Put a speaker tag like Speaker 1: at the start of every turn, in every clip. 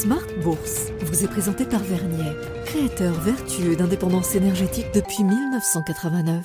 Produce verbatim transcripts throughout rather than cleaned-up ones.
Speaker 1: Smart Bourse vous est présenté par Vernier, créateur vertueux d'indépendance énergétique depuis mille neuf cent quatre-vingt-neuf.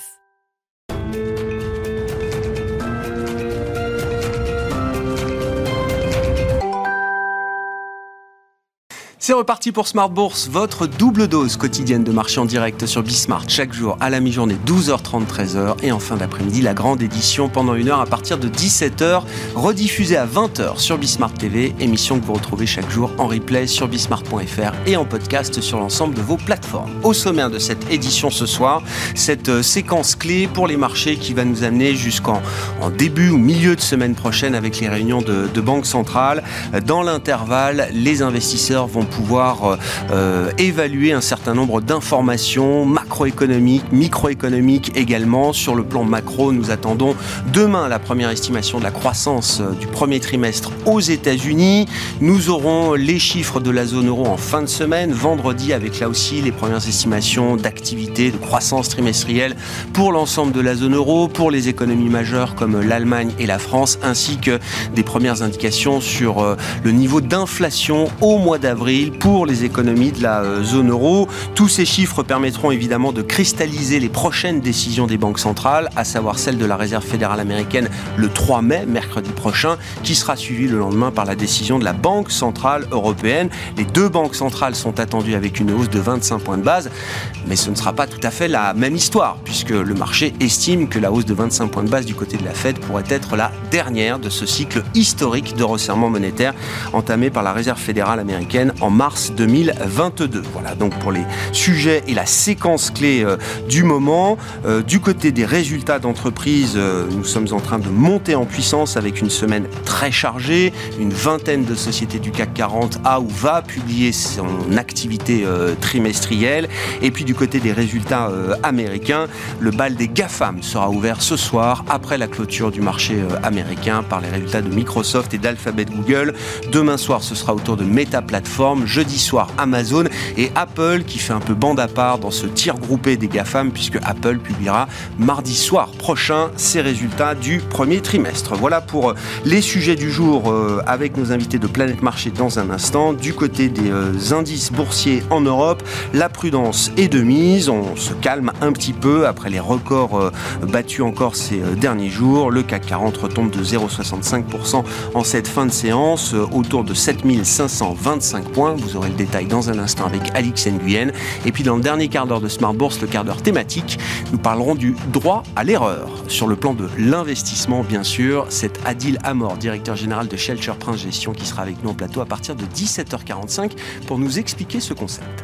Speaker 2: C'est reparti pour Smart Bourse, votre double dose quotidienne de marché en direct sur Bismart, chaque jour à la mi-journée, douze heures trente, treize heures, et en fin d'après-midi, la grande édition pendant une heure à partir de dix-sept heures, rediffusée à vingt heures sur Bismart T V, émission que vous retrouvez chaque jour en replay sur bismart point f r et en podcast sur l'ensemble de vos plateformes. Au sommaire de cette édition ce soir, cette séquence clé pour les marchés qui va nous amener jusqu'en en début ou milieu de semaine prochaine avec les réunions de, de banque centrale. Dans l'intervalle, les investisseurs vont pouvoir euh, évaluer un certain nombre d'informations macroéconomiques, microéconomiques également. Sur le plan macro, nous attendons demain la première estimation de la croissance du premier trimestre aux États-Unis. Nous aurons les chiffres de la zone euro en fin de semaine, vendredi, avec là aussi les premières estimations d'activité, de croissance trimestrielle pour l'ensemble de la zone euro, pour les économies majeures comme l'Allemagne et la France, ainsi que des premières indications sur euh, le niveau d'inflation au mois d'avril pour les économies de la zone euro. Tous ces chiffres permettront évidemment de cristalliser les prochaines décisions des banques centrales, à savoir celle de la Réserve fédérale américaine le trois mai, mercredi prochain, qui sera suivie le lendemain par la décision de la Banque centrale européenne. Les deux banques centrales sont attendues avec une hausse de vingt-cinq points de base, mais ce ne sera pas tout à fait la même histoire, puisque le marché estime que la hausse de vingt-cinq points de base du côté de la Fed pourrait être la dernière de ce cycle historique de resserrement monétaire entamé par la Réserve fédérale américaine en mars deux mille vingt-deux. Voilà donc pour les sujets et la séquence clé euh, du moment. Euh, du côté des résultats d'entreprise, euh, nous sommes en train de monter en puissance avec une semaine très chargée. Une vingtaine de sociétés du C A C quarante a ou va publier son activité euh, trimestrielle. Et puis du côté des résultats euh, américains, le bal des GAFAM sera ouvert ce soir après la clôture du marché euh, américain par les résultats de Microsoft et d'Alphabet Google. Demain soir, ce sera au tour de Meta Platforms. Jeudi soir, Amazon et Apple qui fait un peu bande à part dans ce tir groupé des GAFAM, puisque Apple publiera mardi soir prochain ses résultats du premier trimestre. Voilà pour les sujets du jour euh, avec nos invités de Planète Marché dans un instant. Du côté des euh, indices boursiers en Europe, la prudence est de mise. On se calme un petit peu après les records euh, battus encore ces euh, derniers jours. Le C A C quarante retombe de zéro virgule soixante-cinq pour cent en cette fin de séance, euh, autour de sept mille cinq cent vingt-cinq points. Vous aurez le détail dans un instant avec Alix Nguyen. Et puis dans le dernier quart d'heure de Smart Bourse, le quart d'heure thématique, nous parlerons du droit à l'erreur. Sur le plan de l'investissement, bien sûr, c'est Adil Amor, directeur général de Shelter Prince Gestion, qui sera avec nous en plateau à partir de dix-sept heures quarante-cinq pour nous expliquer ce concept.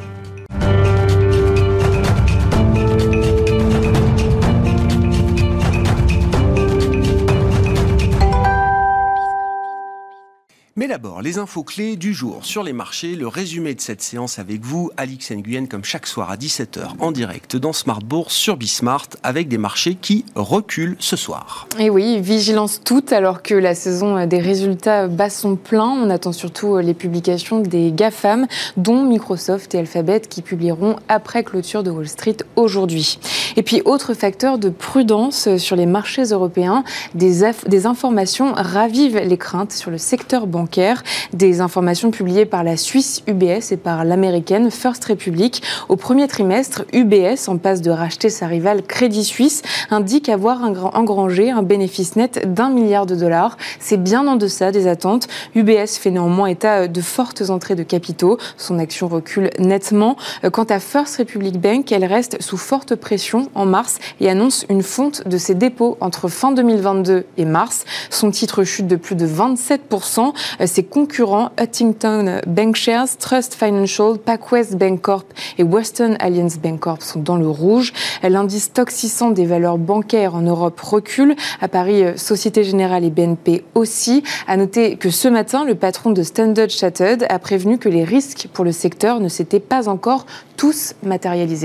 Speaker 2: Mais d'abord, les infos clés du jour sur les marchés, le résumé de cette séance avec vous, Alix Nguyen, comme chaque soir à dix-sept heures en direct dans Smart Bourse sur Bismart, avec des marchés qui reculent ce soir.
Speaker 3: Et oui, vigilance toute, alors que la saison des résultats bat son plein. On attend surtout les publications des GAFAM, dont Microsoft et Alphabet, qui publieront après clôture de Wall Street aujourd'hui. Et puis, autre facteur de prudence sur les marchés européens, des, aff- des informations ravivent les craintes sur le secteur bancaire. Des informations publiées par la Suisse U B S et par l'américaine First Republic. Au premier trimestre, U B S, en passe de racheter sa rivale Crédit Suisse, indique avoir engrangé un bénéfice net d'un milliard de dollars. C'est bien en deçà des attentes. U B S fait néanmoins état de fortes entrées de capitaux. Son action recule nettement. Quant à First Republic Bank, elle reste sous forte pression en mars et annonce une fonte de ses dépôts entre fin deux mille vingt-deux et mars. Son titre chute de plus de vingt-sept pour cent. Ses concurrents Huntington Bancshares, Trust Financial, PacWest Bancorp et Western Alliance Bancorp sont dans le rouge. L'indice Stoxx six cents des valeurs bancaires en Europe recule. À Paris, Société Générale et B N P aussi. À noter que ce matin, le patron de Standard Chartered a prévenu que les risques pour le secteur ne s'étaient pas encore tous matérialisés.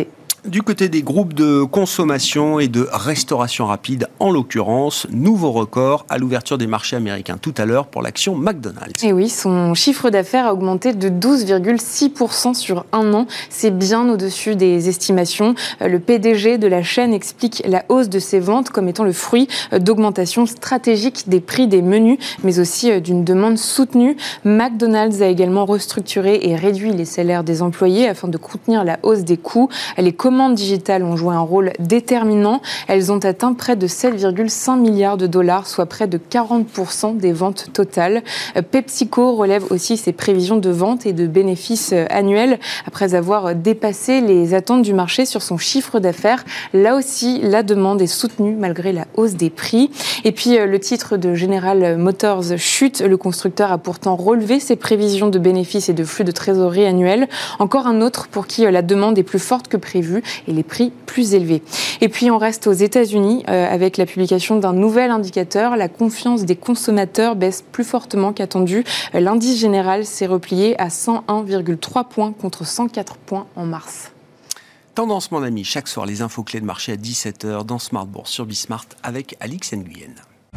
Speaker 2: Du côté des groupes de consommation et de restauration rapide, en l'occurrence, nouveau record à l'ouverture des marchés américains tout à l'heure pour l'action McDonald's.
Speaker 3: Et oui, son chiffre d'affaires a augmenté de douze virgule six pour cent sur un an. C'est bien au-dessus des estimations. Le P D G de la chaîne explique la hausse de ses ventes comme étant le fruit d'augmentation stratégique des prix des menus, mais aussi d'une demande soutenue. McDonald's a également restructuré et réduit les salaires des employés afin de contenir la hausse des coûts. Les commandes digitales ont joué un rôle déterminant. Elles ont atteint près de sept virgule cinq milliards de dollars, soit près de quarante pour cent des ventes totales. PepsiCo relève aussi ses prévisions de ventes et de bénéfices annuels après avoir dépassé les attentes du marché sur son chiffre d'affaires. Là aussi, la demande est soutenue malgré la hausse des prix. Et puis, le titre de General Motors chute. Le constructeur a pourtant relevé ses prévisions de bénéfices et de flux de trésorerie annuels. Encore un autre pour qui la demande est plus forte que prévu et les prix plus élevés. Et puis on reste aux États-Unis euh, avec la publication d'un nouvel indicateur. La confiance des consommateurs baisse plus fortement qu'attendu. Euh, l'indice général s'est replié à cent un virgule trois points contre cent quatre points en mars.
Speaker 2: Tendance mon ami, chaque soir les infos clés de marché à dix-sept heures dans Smart Bourse sur Bismart avec Alix Nguyen.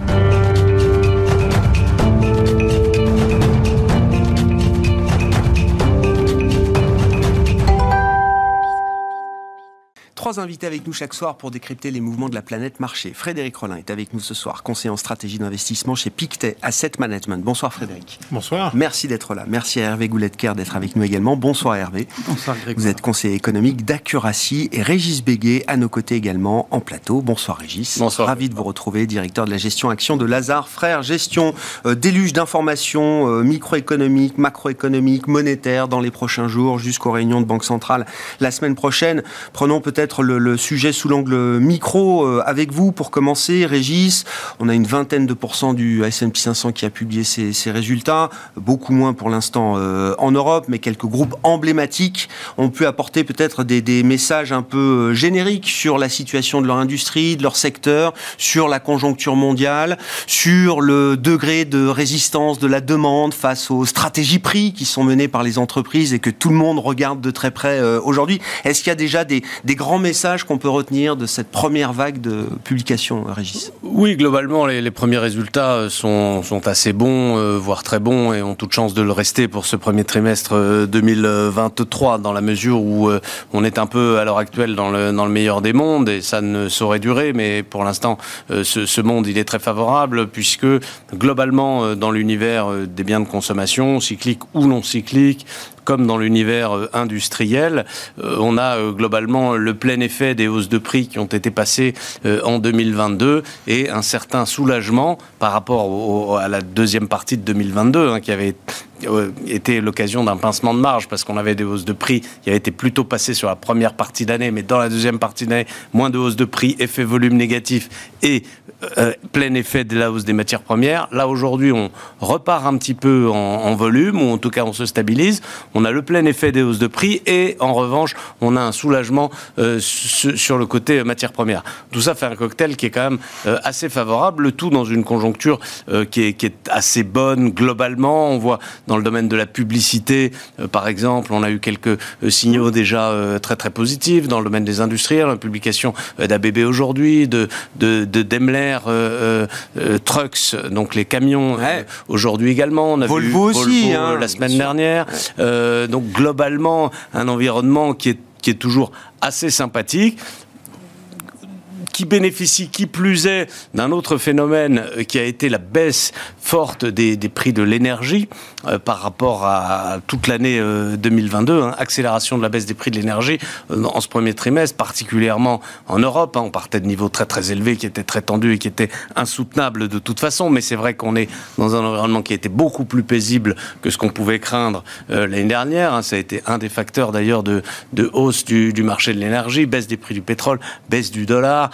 Speaker 2: Trois invités avec nous chaque soir pour décrypter les mouvements de la planète marché. Frédéric Rollin est avec nous ce soir, conseiller en stratégie d'investissement chez Pictet Asset Management. Bonsoir Frédéric.
Speaker 4: Bonsoir.
Speaker 2: Merci d'être là. Merci à Hervé Gouletker d'être avec nous également. Bonsoir Hervé.
Speaker 4: Bonsoir Grégoire.
Speaker 2: Vous êtes conseiller économique d'Accuracy et Régis Béguet à nos côtés également en plateau. Bonsoir Régis.
Speaker 4: Bonsoir.
Speaker 2: Ravi de vous retrouver, directeur de la gestion action de Lazare Frères Gestion. Euh, déluge d'informations euh, microéconomiques, macroéconomiques, monétaires dans les prochains jours jusqu'aux réunions de Banque Centrale la semaine prochaine. Prenons peut-être Le, le sujet sous l'angle micro euh, avec vous pour commencer, Régis. On a une vingtaine de pourcents du S and P cinq cents qui a publié ses, ses résultats, beaucoup moins pour l'instant euh, en Europe, mais quelques groupes emblématiques ont pu apporter peut-être des, des messages un peu génériques sur la situation de leur industrie, de leur secteur, sur la conjoncture mondiale, sur le degré de résistance de la demande face aux stratégies prix qui sont menées par les entreprises et que tout le monde regarde de très près euh, aujourd'hui. Est-ce qu'il y a déjà des, des grands messages qu'on peut retenir de cette première vague de publications, Régis?
Speaker 5: Oui, globalement, les, les premiers résultats sont, sont assez bons, euh, voire très bons, et ont toute chance de le rester pour ce premier trimestre euh, deux mille vingt-trois, dans la mesure où euh, on est un peu, à l'heure actuelle, dans le, dans le meilleur des mondes, et ça ne saurait durer, mais pour l'instant, euh, ce, ce monde, il est très favorable, puisque, globalement, euh, dans l'univers euh, des biens de consommation, cycliques ou non cycliques, comme dans l'univers euh, industriel, euh, on a euh, globalement le plein effet des hausses de prix qui ont été passées euh, en deux mille vingt-deux et un certain soulagement par rapport au, à la deuxième partie de deux mille vingt-deux, hein, qui avait été l'occasion d'un pincement de marge parce qu'on avait des hausses de prix qui avaient été plutôt passées sur la première partie d'année, mais dans la deuxième partie d'année, moins de hausses de prix, effet volume négatif et euh, plein effet de la hausse des matières premières. Là, aujourd'hui, on repart un petit peu en, en volume, ou en tout cas, on se stabilise. On a le plein effet des hausses de prix et, en revanche, on a un soulagement euh, su, sur le côté matières premières. Tout ça fait un cocktail qui est quand même euh, assez favorable, le tout dans une conjoncture euh, qui, est, qui est assez bonne globalement. On voit dans le domaine de la publicité, euh, par exemple, on a eu quelques euh, signaux déjà euh, très très positifs. Dans le domaine des industriels, la publication euh, d'A B B aujourd'hui, de, de, de Daimler euh, euh, Trucks, donc les camions, ouais. euh, aujourd'hui également. On a
Speaker 2: Volvo
Speaker 5: vu
Speaker 2: aussi,
Speaker 5: Volvo
Speaker 2: hein,
Speaker 5: la semaine dernière. Euh, donc globalement, un environnement qui est, qui est toujours assez sympathique, qui bénéficie, qui plus est, d'un autre phénomène qui a été la baisse forte des, des prix de l'énergie euh, par rapport à, à toute l'année euh, deux mille vingt-deux, hein, accélération de la baisse des prix de l'énergie euh, en ce premier trimestre, particulièrement en Europe. Hein, on partait de niveaux très très élevés qui étaient très tendus et qui étaient insoutenables de toute façon, mais c'est vrai qu'on est dans un environnement qui était beaucoup plus paisible que ce qu'on pouvait craindre euh, l'année dernière. Hein, ça a été un des facteurs d'ailleurs de, de hausse du, du marché de l'énergie, baisse des prix du pétrole, baisse du dollar.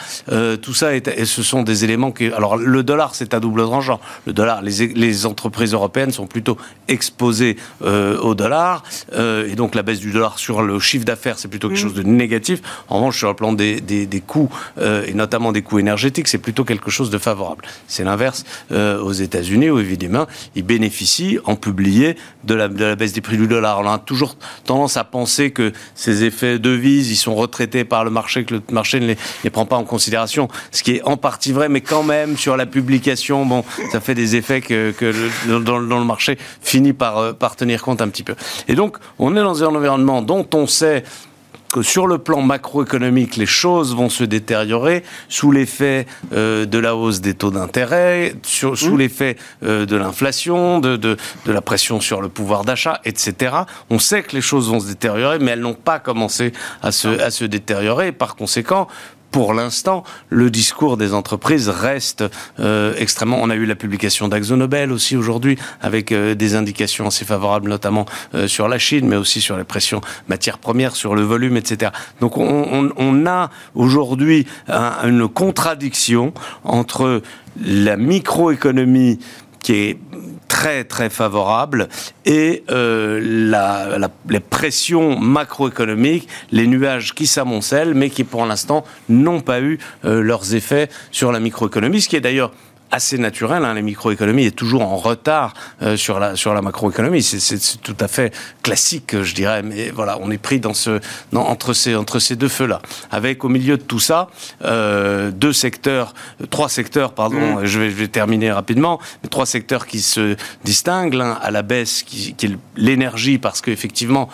Speaker 5: Euh, tout ça, est, et ce sont des éléments qui... Alors, le dollar, c'est à double tranchant. Le dollar, les, les entreprises européennes sont plutôt exposées euh, au dollar. Euh, et donc, la baisse du dollar sur le chiffre d'affaires, c'est plutôt quelque chose de négatif. En revanche, sur le plan des, des, des coûts, euh, et notamment des coûts énergétiques, c'est plutôt quelque chose de favorable. C'est l'inverse euh, aux États-Unis, où évidemment, ils bénéficient, en publié, de la, de la baisse des prix du dollar. On a toujours tendance à penser que ces effets devises, ils sont retraités par le marché, que le marché ne les, les prend pas en considération, ce qui est en partie vrai, mais quand même, sur la publication, bon, ça fait des effets que, que le, dans, dans le marché finit par, par tenir compte un petit peu. Et donc, on est dans un environnement dont on sait que sur le plan macroéconomique, les choses vont se détériorer sous l'effet euh, de la hausse des taux d'intérêt, sur, sous mmh. l'effet euh, de l'inflation, de, de, de la pression sur le pouvoir d'achat, et cetera. On sait que les choses vont se détériorer, mais elles n'ont pas commencé à se, à se détériorer. Par conséquent, pour l'instant, le discours des entreprises reste euh, extrêmement... On a eu la publication d'AkzoNobel aussi aujourd'hui, avec euh, des indications assez favorables, notamment euh, sur la Chine, mais aussi sur les pressions matières premières, sur le volume, et cetera. Donc on, on, on a aujourd'hui un, une contradiction entre la microéconomie qui est très très favorable et euh, la, la, les pressions macroéconomiques, les nuages qui s'amoncellent mais qui pour l'instant n'ont pas eu euh, leurs effets sur la microéconomie, ce qui est d'ailleurs assez naturel, hein. La microéconomie est toujours en retard euh, sur la sur la macroéconomie. C'est, c'est, c'est tout à fait classique, je dirais. Mais voilà, on est pris dans ce dans, entre ces entre ces deux feux-là. Avec au milieu de tout ça euh, deux secteurs, trois secteurs, pardon. Mmh. Je vais je vais terminer rapidement. Mais trois secteurs qui se distinguent. L'un à la baisse, qui, qui est l'énergie, parce qu'effectivement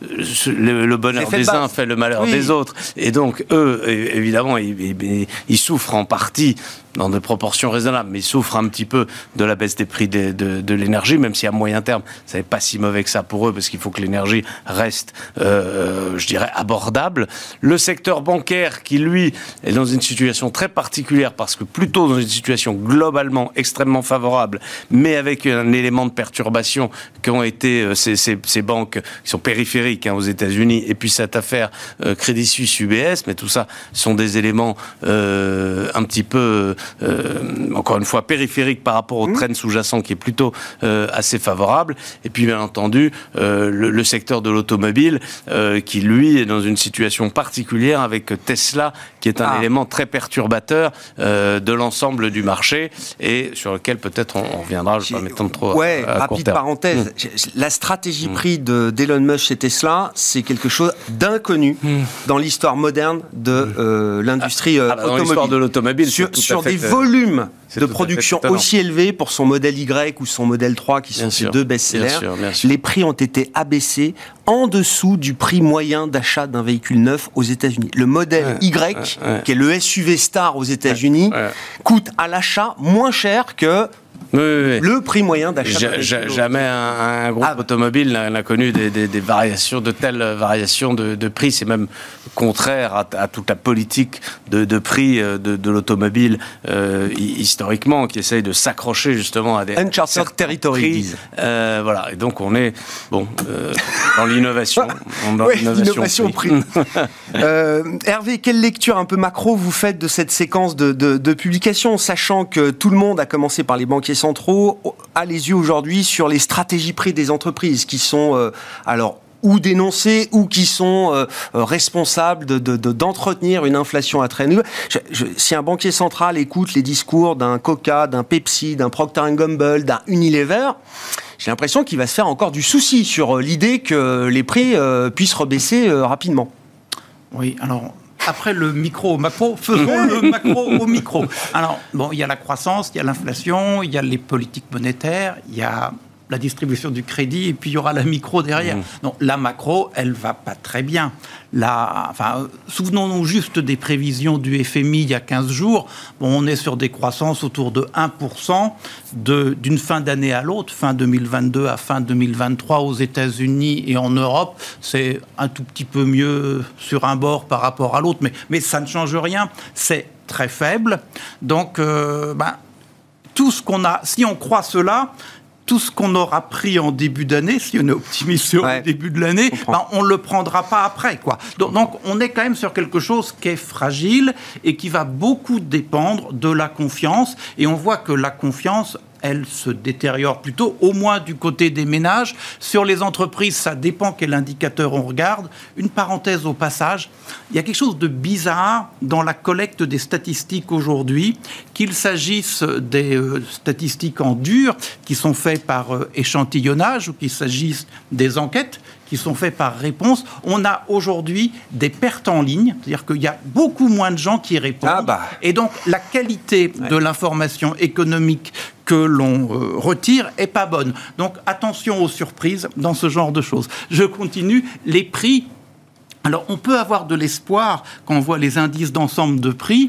Speaker 5: le, le bonheur des uns fait le malheur oui. des autres. Et donc eux, évidemment, ils, ils, ils souffrent en partie dans des proportions raisonnables, mais ils souffrent un petit peu de la baisse des prix de, de, de l'énergie, même si à moyen terme, ça n'est pas si mauvais que ça pour eux, parce qu'il faut que l'énergie reste, euh, je dirais, abordable. Le secteur bancaire, qui lui est dans une situation très particulière, parce que plutôt dans une situation globalement extrêmement favorable, mais avec un élément de perturbation qui ont été euh, ces, ces, ces banques qui sont périphériques hein, aux États-Unis, et puis cette affaire euh, Crédit Suisse U B S, mais tout ça sont des éléments euh, un petit peu Euh, encore une fois périphérique par rapport au mmh. trend sous-jacent qui est plutôt euh, assez favorable. Et puis bien entendu euh, le, le secteur de l'automobile euh, qui lui est dans une situation particulière avec Tesla qui est un ah. élément très perturbateur euh, de l'ensemble du marché et sur lequel peut-être on, on reviendra, je ne vais pas m'étendre trop
Speaker 2: ouais,
Speaker 5: à, à
Speaker 2: rapide
Speaker 5: court terme.
Speaker 2: Parenthèse, mmh. la stratégie mmh. prix de, d'Elon Musk chez Tesla, c'est quelque chose d'inconnu mmh. dans l'histoire moderne de euh, l'industrie euh,
Speaker 5: ah, bah,
Speaker 2: automobile.
Speaker 5: Dans l'histoire de l'automobile,
Speaker 2: sur,
Speaker 5: c'est
Speaker 2: sur
Speaker 5: fait
Speaker 2: des volumes
Speaker 5: c'est
Speaker 2: de production aussi élevés pour son modèle Y ou son modèle trois qui sont ces deux best-sellers. Les prix ont été abaissés en dessous du prix moyen d'achat d'un véhicule neuf aux États-Unis. Le modèle ouais, Y, ouais, ouais. qui est le S U V star aux États-Unis, ouais, ouais. coûte à l'achat moins cher que
Speaker 5: Oui, oui, oui.
Speaker 2: le prix moyen d'achat.
Speaker 5: Ja, jamais un, un groupe ah. automobile n'a, n'a connu des, des, des variations, de telles variations de, de prix. C'est même contraire à, à toute la politique de, de prix de, de l'automobile euh, historiquement, qui essaye de s'accrocher justement à des
Speaker 2: uncharted territories.
Speaker 5: Euh, voilà, et donc on est bon euh, dans l'innovation.
Speaker 2: Dans oui, l'innovation prix. prix. euh, Hervé, quelle lecture un peu macro vous faites de cette séquence de, de, de publications, sachant que tout le monde, a commencé par les banquiers centraux, a les yeux aujourd'hui sur les stratégies prix des entreprises qui sont euh, alors ou dénoncées ou qui sont euh, responsables de, de, de, d'entretenir une inflation à très niveau. Je, je, si un banquier central écoute les discours d'un Coca, d'un Pepsi, d'un Procter and Gamble, d'un Unilever, j'ai l'impression qu'il va se faire encore du souci sur l'idée que les prix euh, puissent rebaisser euh, rapidement.
Speaker 4: Oui, alors... Après le micro au macro, faisons le macro au micro. Alors, bon, il y a la croissance, il y a l'inflation, il y a les politiques monétaires, il y a la distribution du crédit, et puis il y aura la micro derrière. Mmh. Donc, la macro, elle va pas très bien. La, enfin, souvenons-nous juste des prévisions du F M I il y a quinze jours. Bon, on est sur des croissances autour de un pour cent de, d'une fin d'année à l'autre, fin deux mille vingt-deux à fin deux mille vingt-trois aux États-Unis et en Europe. C'est un tout petit peu mieux sur un bord par rapport à l'autre, mais, mais ça ne change rien. C'est très faible. Donc, euh, ben, tout ce qu'on a, si on croit cela, tout ce qu'on aura pris en début d'année, si on est optimiste sur ouais. le début de l'année, ben, on ne le prendra pas après, quoi. Donc, donc, on est quand même sur quelque chose qui est fragile et qui va beaucoup dépendre de la confiance. Et on voit que la confiance, elle se détériore plutôt, au moins du côté des ménages. Sur les entreprises, ça dépend quel indicateur on regarde. Une parenthèse au passage, il y a quelque chose de bizarre dans la collecte des statistiques aujourd'hui, qu'il s'agisse des euh, statistiques en dur, qui sont faites par euh, échantillonnage, ou qu'il s'agisse des enquêtes qui sont faites par réponse. On a aujourd'hui des pertes en ligne, c'est-à-dire qu'il y a beaucoup moins de gens qui répondent. Ah bah. Et donc, la qualité ouais. de l'information économique que l'on euh, retire est pas bonne. Donc, attention aux surprises dans ce genre de choses. Je continue. Les prix. Alors, on peut avoir de l'espoir quand on voit les indices d'ensemble de prix.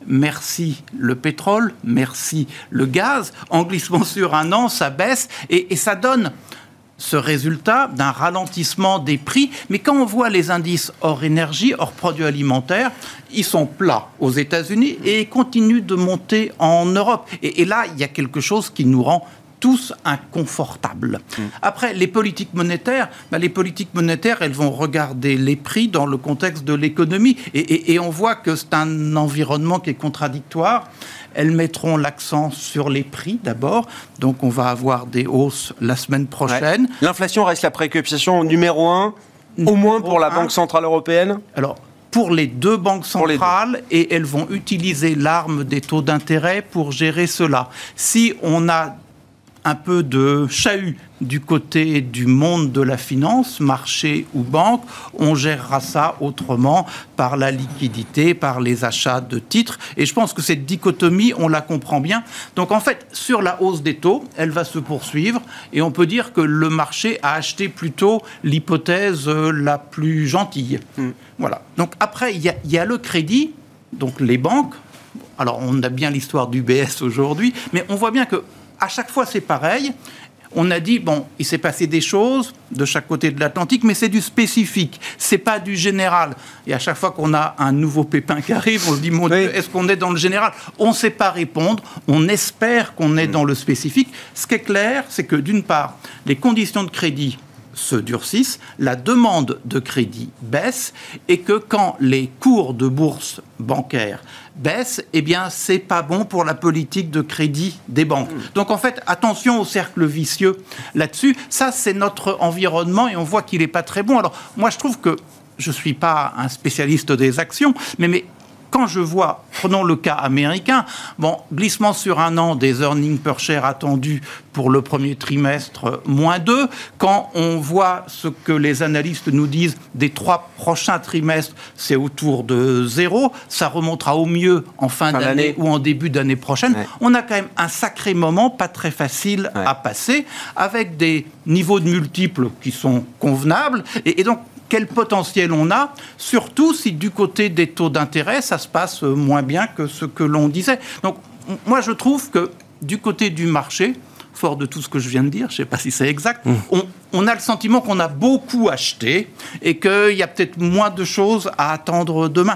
Speaker 4: Merci le pétrole, merci le gaz. En glissement sur un an, ça baisse et, et ça donne ce résultat d'un ralentissement des prix. Mais quand on voit les indices hors énergie, hors produits alimentaires, ils sont plats aux États-Unis et ils continuent de monter en Europe. Et, et là, il y a quelque chose qui nous rend tous inconfortables. Mmh. Après, les politiques monétaires, ben, les politiques monétaires, elles vont regarder les prix dans le contexte de l'économie. Et, et, et on voit que c'est un environnement qui est contradictoire. Elles mettront l'accent sur les prix d'abord. Donc, on va avoir des hausses la semaine prochaine.
Speaker 2: Ouais. L'inflation reste la préoccupation numéro un, numéro au moins pour la un. Banque Centrale Européenne.
Speaker 4: Alors, pour les deux banques centrales, deux. Et elles vont utiliser l'arme des taux d'intérêt pour gérer cela. Si on a un peu de chahut du côté du monde de la finance, marché ou banque, on gérera ça autrement par la liquidité, par les achats de titres. Et je pense que cette dichotomie, on la comprend bien. Donc en fait, sur la hausse des taux, elle va se poursuivre et on peut dire que le marché a acheté plutôt l'hypothèse la plus gentille. Mmh. Voilà. Donc après, il y a, y a le crédit, donc les banques. Alors on a bien l'histoire d'U B S aujourd'hui, mais on voit bien que à chaque fois, c'est pareil. On a dit, bon, il s'est passé des choses de chaque côté de l'Atlantique, mais c'est du spécifique, c'est pas du général. Et à chaque fois qu'on a un nouveau pépin qui arrive, on se dit, mon Dieu, oui. est-ce qu'on est dans le général ? On ne sait pas répondre, on espère qu'on est dans le spécifique. Ce qui est clair, c'est que d'une part, les conditions de crédit se durcissent, la demande de crédit baisse et que quand les cours de bourse bancaire baissent, eh bien, c'est pas bon pour la politique de crédit des banques. Donc, en fait, attention au cercle vicieux là-dessus. Ça, c'est notre environnement et on voit qu'il n'est pas très bon. Alors, moi, je trouve que je ne suis pas un spécialiste des actions, mais, mais quand je vois, prenons le cas américain, bon, glissement sur un an des earnings per share attendus pour le premier trimestre, moins deux. Quand on voit ce que les analystes nous disent des trois prochains trimestres, c'est autour de zéro. Ça remontera au mieux en fin, fin d'année, d'année ou en début d'année prochaine. Ouais. On a quand même un sacré moment, pas très facile ouais. à passer, avec des niveaux de multiples qui sont convenables. Et, et donc, quel potentiel on a, surtout si du côté des taux d'intérêt, ça se passe moins bien que ce que l'on disait. Donc, moi, je trouve que du côté du marché, fort de tout ce que je viens de dire, je ne sais pas si c'est exact, mmh. on, on a le sentiment qu'on a beaucoup acheté et qu'il y a peut-être moins de choses à attendre demain.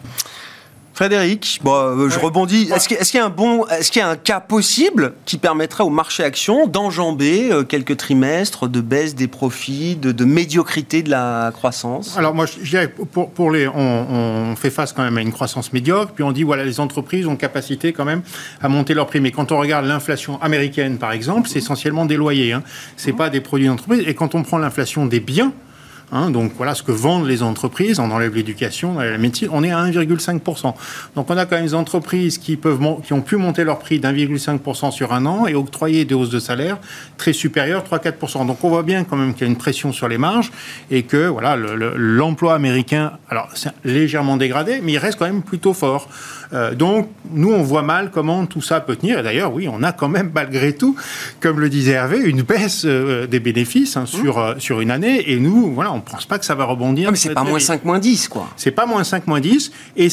Speaker 2: Frédéric, bon, euh, je ouais. rebondis. Est-ce, que, est-ce qu'il y a un bon, est-ce qu'il y a un cas possible qui permettrait au marché action d'enjamber euh, quelques trimestres de baisse des profits, de, de médiocrité de la croissance ?
Speaker 6: Alors moi, je dirais pour, pour les, on, on fait face quand même à une croissance médiocre, puis on dit voilà, les entreprises ont capacité quand même à monter leurs prix. Mais quand on regarde l'inflation américaine, par exemple, c'est essentiellement des loyers. Hein. C'est pas des produits d'entreprise. Et quand on prend l'inflation des biens. Hein, donc voilà ce que vendent les entreprises, on enlève l'éducation, on enlève la médecine, on est à un virgule cinq pour cent. Donc on a quand même des entreprises qui, peuvent, qui ont pu monter leur prix d'un virgule cinq pour cent sur un an et octroyer des hausses de salaire très supérieures, trois à quatre pour cent. Donc on voit bien quand même qu'il y a une pression sur les marges et que voilà, le, le, l'emploi américain, alors c'est légèrement dégradé, mais il reste quand même plutôt fort. Euh, donc nous on voit mal comment tout ça peut tenir. Et d'ailleurs oui, on a quand même malgré tout, comme le disait Hervé, une baisse euh, des bénéfices hein, sur, euh, sur une année et nous, voilà, on ne pense pas que ça va rebondir.
Speaker 2: Non, mais c'est pas moins cinq, moins dix, quoi.
Speaker 6: C'est pas moins cinq, moins dix, et c'est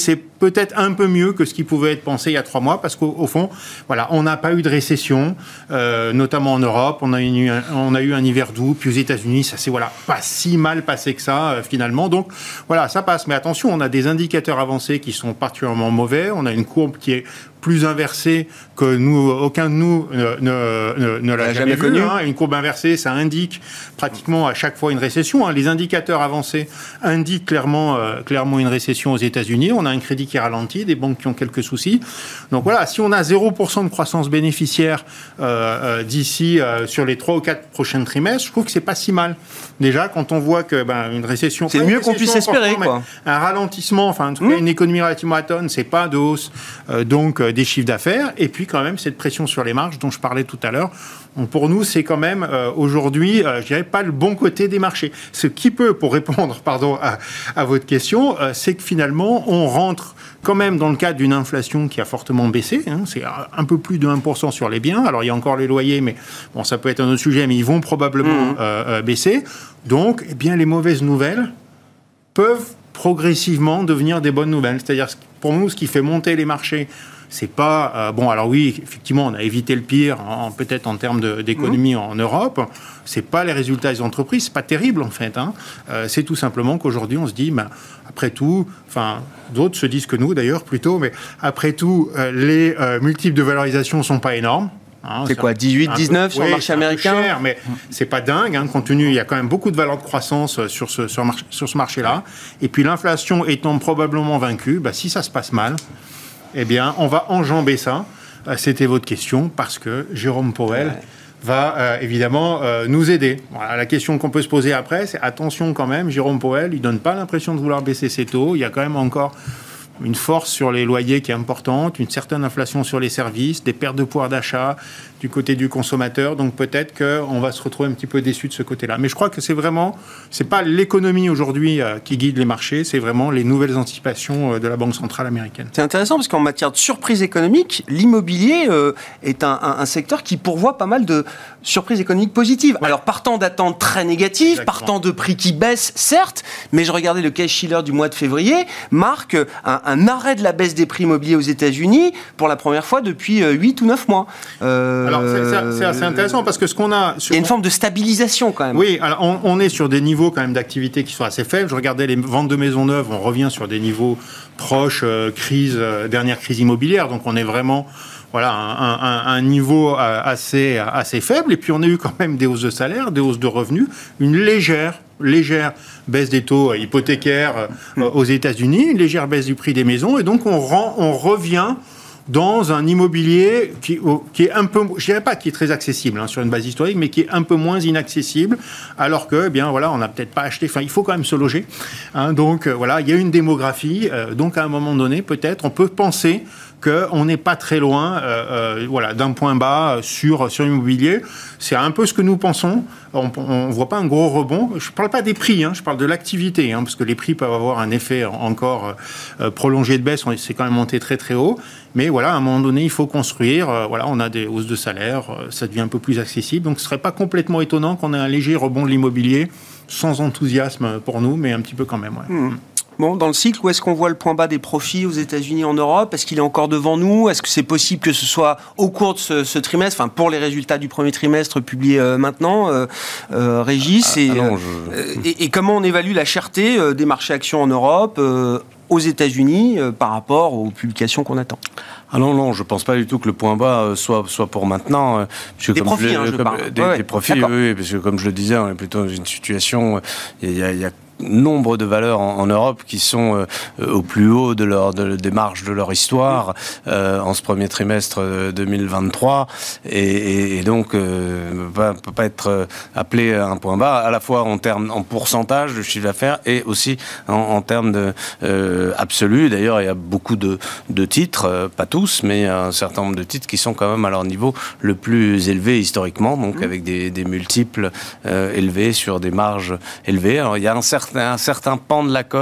Speaker 6: peut-être un peu mieux que ce qui pouvait être pensé il y a trois mois, parce qu'au au fond, voilà, on n'a pas eu de récession, euh, notamment en Europe. On a, eu, on a eu un hiver doux, puis aux États-Unis, ça s'est voilà, pas si mal passé que ça, euh, finalement. Donc, voilà, ça passe. Mais attention, on a des indicateurs avancés qui sont particulièrement mauvais. On a une courbe qui est plus inversée que nous, aucun de nous ne, ne, ne, ne l'a jamais, jamais vu. Hein. Une courbe inversée, ça indique pratiquement à chaque fois une récession. Hein. Les indicateurs avancés indiquent clairement, euh, clairement une récession aux États-Unis. On a un crédit qui ralentit, des banques qui ont quelques soucis. Donc voilà, si on a zéro pour cent de croissance bénéficiaire euh, euh, d'ici euh, sur les trois ou quatre prochains trimestres, je trouve que c'est pas si mal. Déjà, quand on voit que ben, une récession,
Speaker 2: c'est mieux qu'on puisse espérer, quoi.
Speaker 6: Un ralentissement, enfin en tout cas mmh. une économie relativement atone, c'est pas de hausse, euh, donc euh, des chiffres d'affaires, et puis quand même cette pression sur les marges dont je parlais tout à l'heure. Donc pour nous, c'est quand même euh, aujourd'hui, euh, je dirais pas le bon côté des marchés. Ce qui peut, pour répondre, pardon, à, à votre question, euh, c'est que finalement, on rentre quand même dans le cadre d'une inflation qui a fortement baissé. Hein, c'est un peu plus de un pour cent sur les biens. Alors il y a encore les loyers, mais bon, ça peut être un autre sujet, mais ils vont probablement mmh. euh, euh, baisser. Donc, eh bien, les mauvaises nouvelles peuvent progressivement devenir des bonnes nouvelles. C'est-à-dire, pour nous, ce qui fait monter les marchés, c'est pas... Euh, bon, alors oui, effectivement, on a évité le pire, en, peut-être en termes de, d'économie mmh. en Europe. C'est pas les résultats des entreprises, c'est pas terrible, en fait. Hein. Euh, c'est tout simplement qu'aujourd'hui, on se dit, ben, après tout, enfin, d'autres se disent que nous, d'ailleurs, plutôt, mais après tout, euh, les euh, multiples de valorisation sont pas énormes.
Speaker 2: Hein, c'est quoi, dix-huit, dix-neuf sur oui, le marché américain?
Speaker 6: C'est cher, mais c'est pas dingue, hein, compte tenu, il y a quand même beaucoup de valeurs de croissance sur ce, sur marché, sur ce marché-là. Et puis l'inflation étant probablement vaincue, bah, si ça se passe mal, eh bien, on va enjamber ça. C'était votre question, parce que Jérôme Powell ouais. va euh, évidemment euh, nous aider. Voilà, la question qu'on peut se poser après, c'est attention quand même, Jérôme Powell, il donne pas l'impression de vouloir baisser ses taux. Il y a quand même encore une force sur les loyers qui est importante, une certaine inflation sur les services, des pertes de pouvoir d'achat du côté du consommateur. Donc peut-être qu'on va se retrouver un petit peu déçu de ce côté-là. Mais je crois que c'est vraiment, c'est pas l'économie aujourd'hui euh, qui guide les marchés, c'est vraiment les nouvelles anticipations euh, de la Banque centrale américaine.
Speaker 2: C'est intéressant parce qu'en matière de surprise économique, l'immobilier euh, est un, un, un secteur qui pourvoit pas mal de surprises économiques positives. Ouais. Alors partant d'attentes très négatives, Exactement. partant de prix qui baissent, certes, mais je regardais le Case-Shiller du mois de février, marque un, un arrêt de la baisse des prix immobiliers aux États-Unis pour la première fois depuis huit ou neuf mois. Euh,
Speaker 6: alors c'est, c'est, c'est assez intéressant parce que ce qu'on a...
Speaker 2: Sur... Il y a une forme de stabilisation quand même.
Speaker 6: Oui, alors on, on est sur des niveaux quand même d'activité qui sont assez faibles. Je regardais les ventes de maisons neuves, on revient sur des niveaux proches euh, crise, euh, dernière crise immobilière, donc on est vraiment... Voilà, un, un, un niveau assez, assez faible. Et puis, on a eu quand même des hausses de salaire, des hausses de revenus, une légère, légère baisse des taux hypothécaires aux États-Unis, une légère baisse du prix des maisons. Et donc, on, rend, on revient dans un immobilier qui, qui est un peu, je dirais pas qui est très accessible hein, sur une base historique, mais qui est un peu moins inaccessible, alors que, eh bien voilà, on n'a peut-être pas acheté. Enfin, il faut quand même se loger. Hein, donc euh, voilà, il y a une démographie. Euh, donc à un moment donné, peut-être, on peut penser qu'on n'est pas très loin, euh, euh, voilà, d'un point bas sur sur l'immobilier. C'est un peu ce que nous pensons. On ne voit pas un gros rebond. Je ne parle pas des prix, hein, je parle de l'activité, hein, parce que les prix peuvent avoir un effet encore euh, prolongé de baisse. C'est quand même monté très très haut. Mais voilà, à un moment donné, il faut construire. Euh, voilà, on a des hausses de salaire, euh, ça devient un peu plus accessible. Donc, ce ne serait pas complètement étonnant qu'on ait un léger rebond de l'immobilier, sans enthousiasme pour nous, mais un petit peu quand même. Ouais.
Speaker 2: Mmh. Bon, dans le cycle, où est-ce qu'on voit le point bas des profits aux États-Unis, en Europe? Est-ce qu'il est encore devant nous? Est-ce que c'est possible que ce soit au cours de ce, ce trimestre, enfin pour les résultats du premier trimestre publiés euh, maintenant, euh, euh, Régis? Ah, et, ah non, je... euh, et, et comment on évalue la cherté euh, des marchés actions en Europe, euh, aux États-Unis, euh, par rapport aux publications qu'on attend?
Speaker 5: Ah non, non, je ne pense pas du tout que le point bas soit, soit pour maintenant. Euh,
Speaker 2: des comme profits, je, hein, je
Speaker 5: comme,
Speaker 2: parle.
Speaker 5: Des,
Speaker 2: ouais,
Speaker 5: des profits, oui, parce que comme je le disais, on est plutôt dans une situation... Il y a, il y a nombre de valeurs en, en Europe qui sont euh, au plus haut de leur, de, des marges de leur histoire euh, en ce premier trimestre deux mille vingt-trois et, et, et donc euh, ne peut, peut pas être appelé à un point bas à la fois en termes en pourcentage de chiffre d'affaires et aussi en, en termes de, euh, absolus. D'ailleurs, il y a beaucoup de, de titres, euh, pas tous, mais un certain nombre de titres qui sont quand même à leur niveau le plus élevé historiquement, donc mmh. avec des, des multiples euh, élevés sur des marges élevées. Alors il y a un certain un certain pan de la cote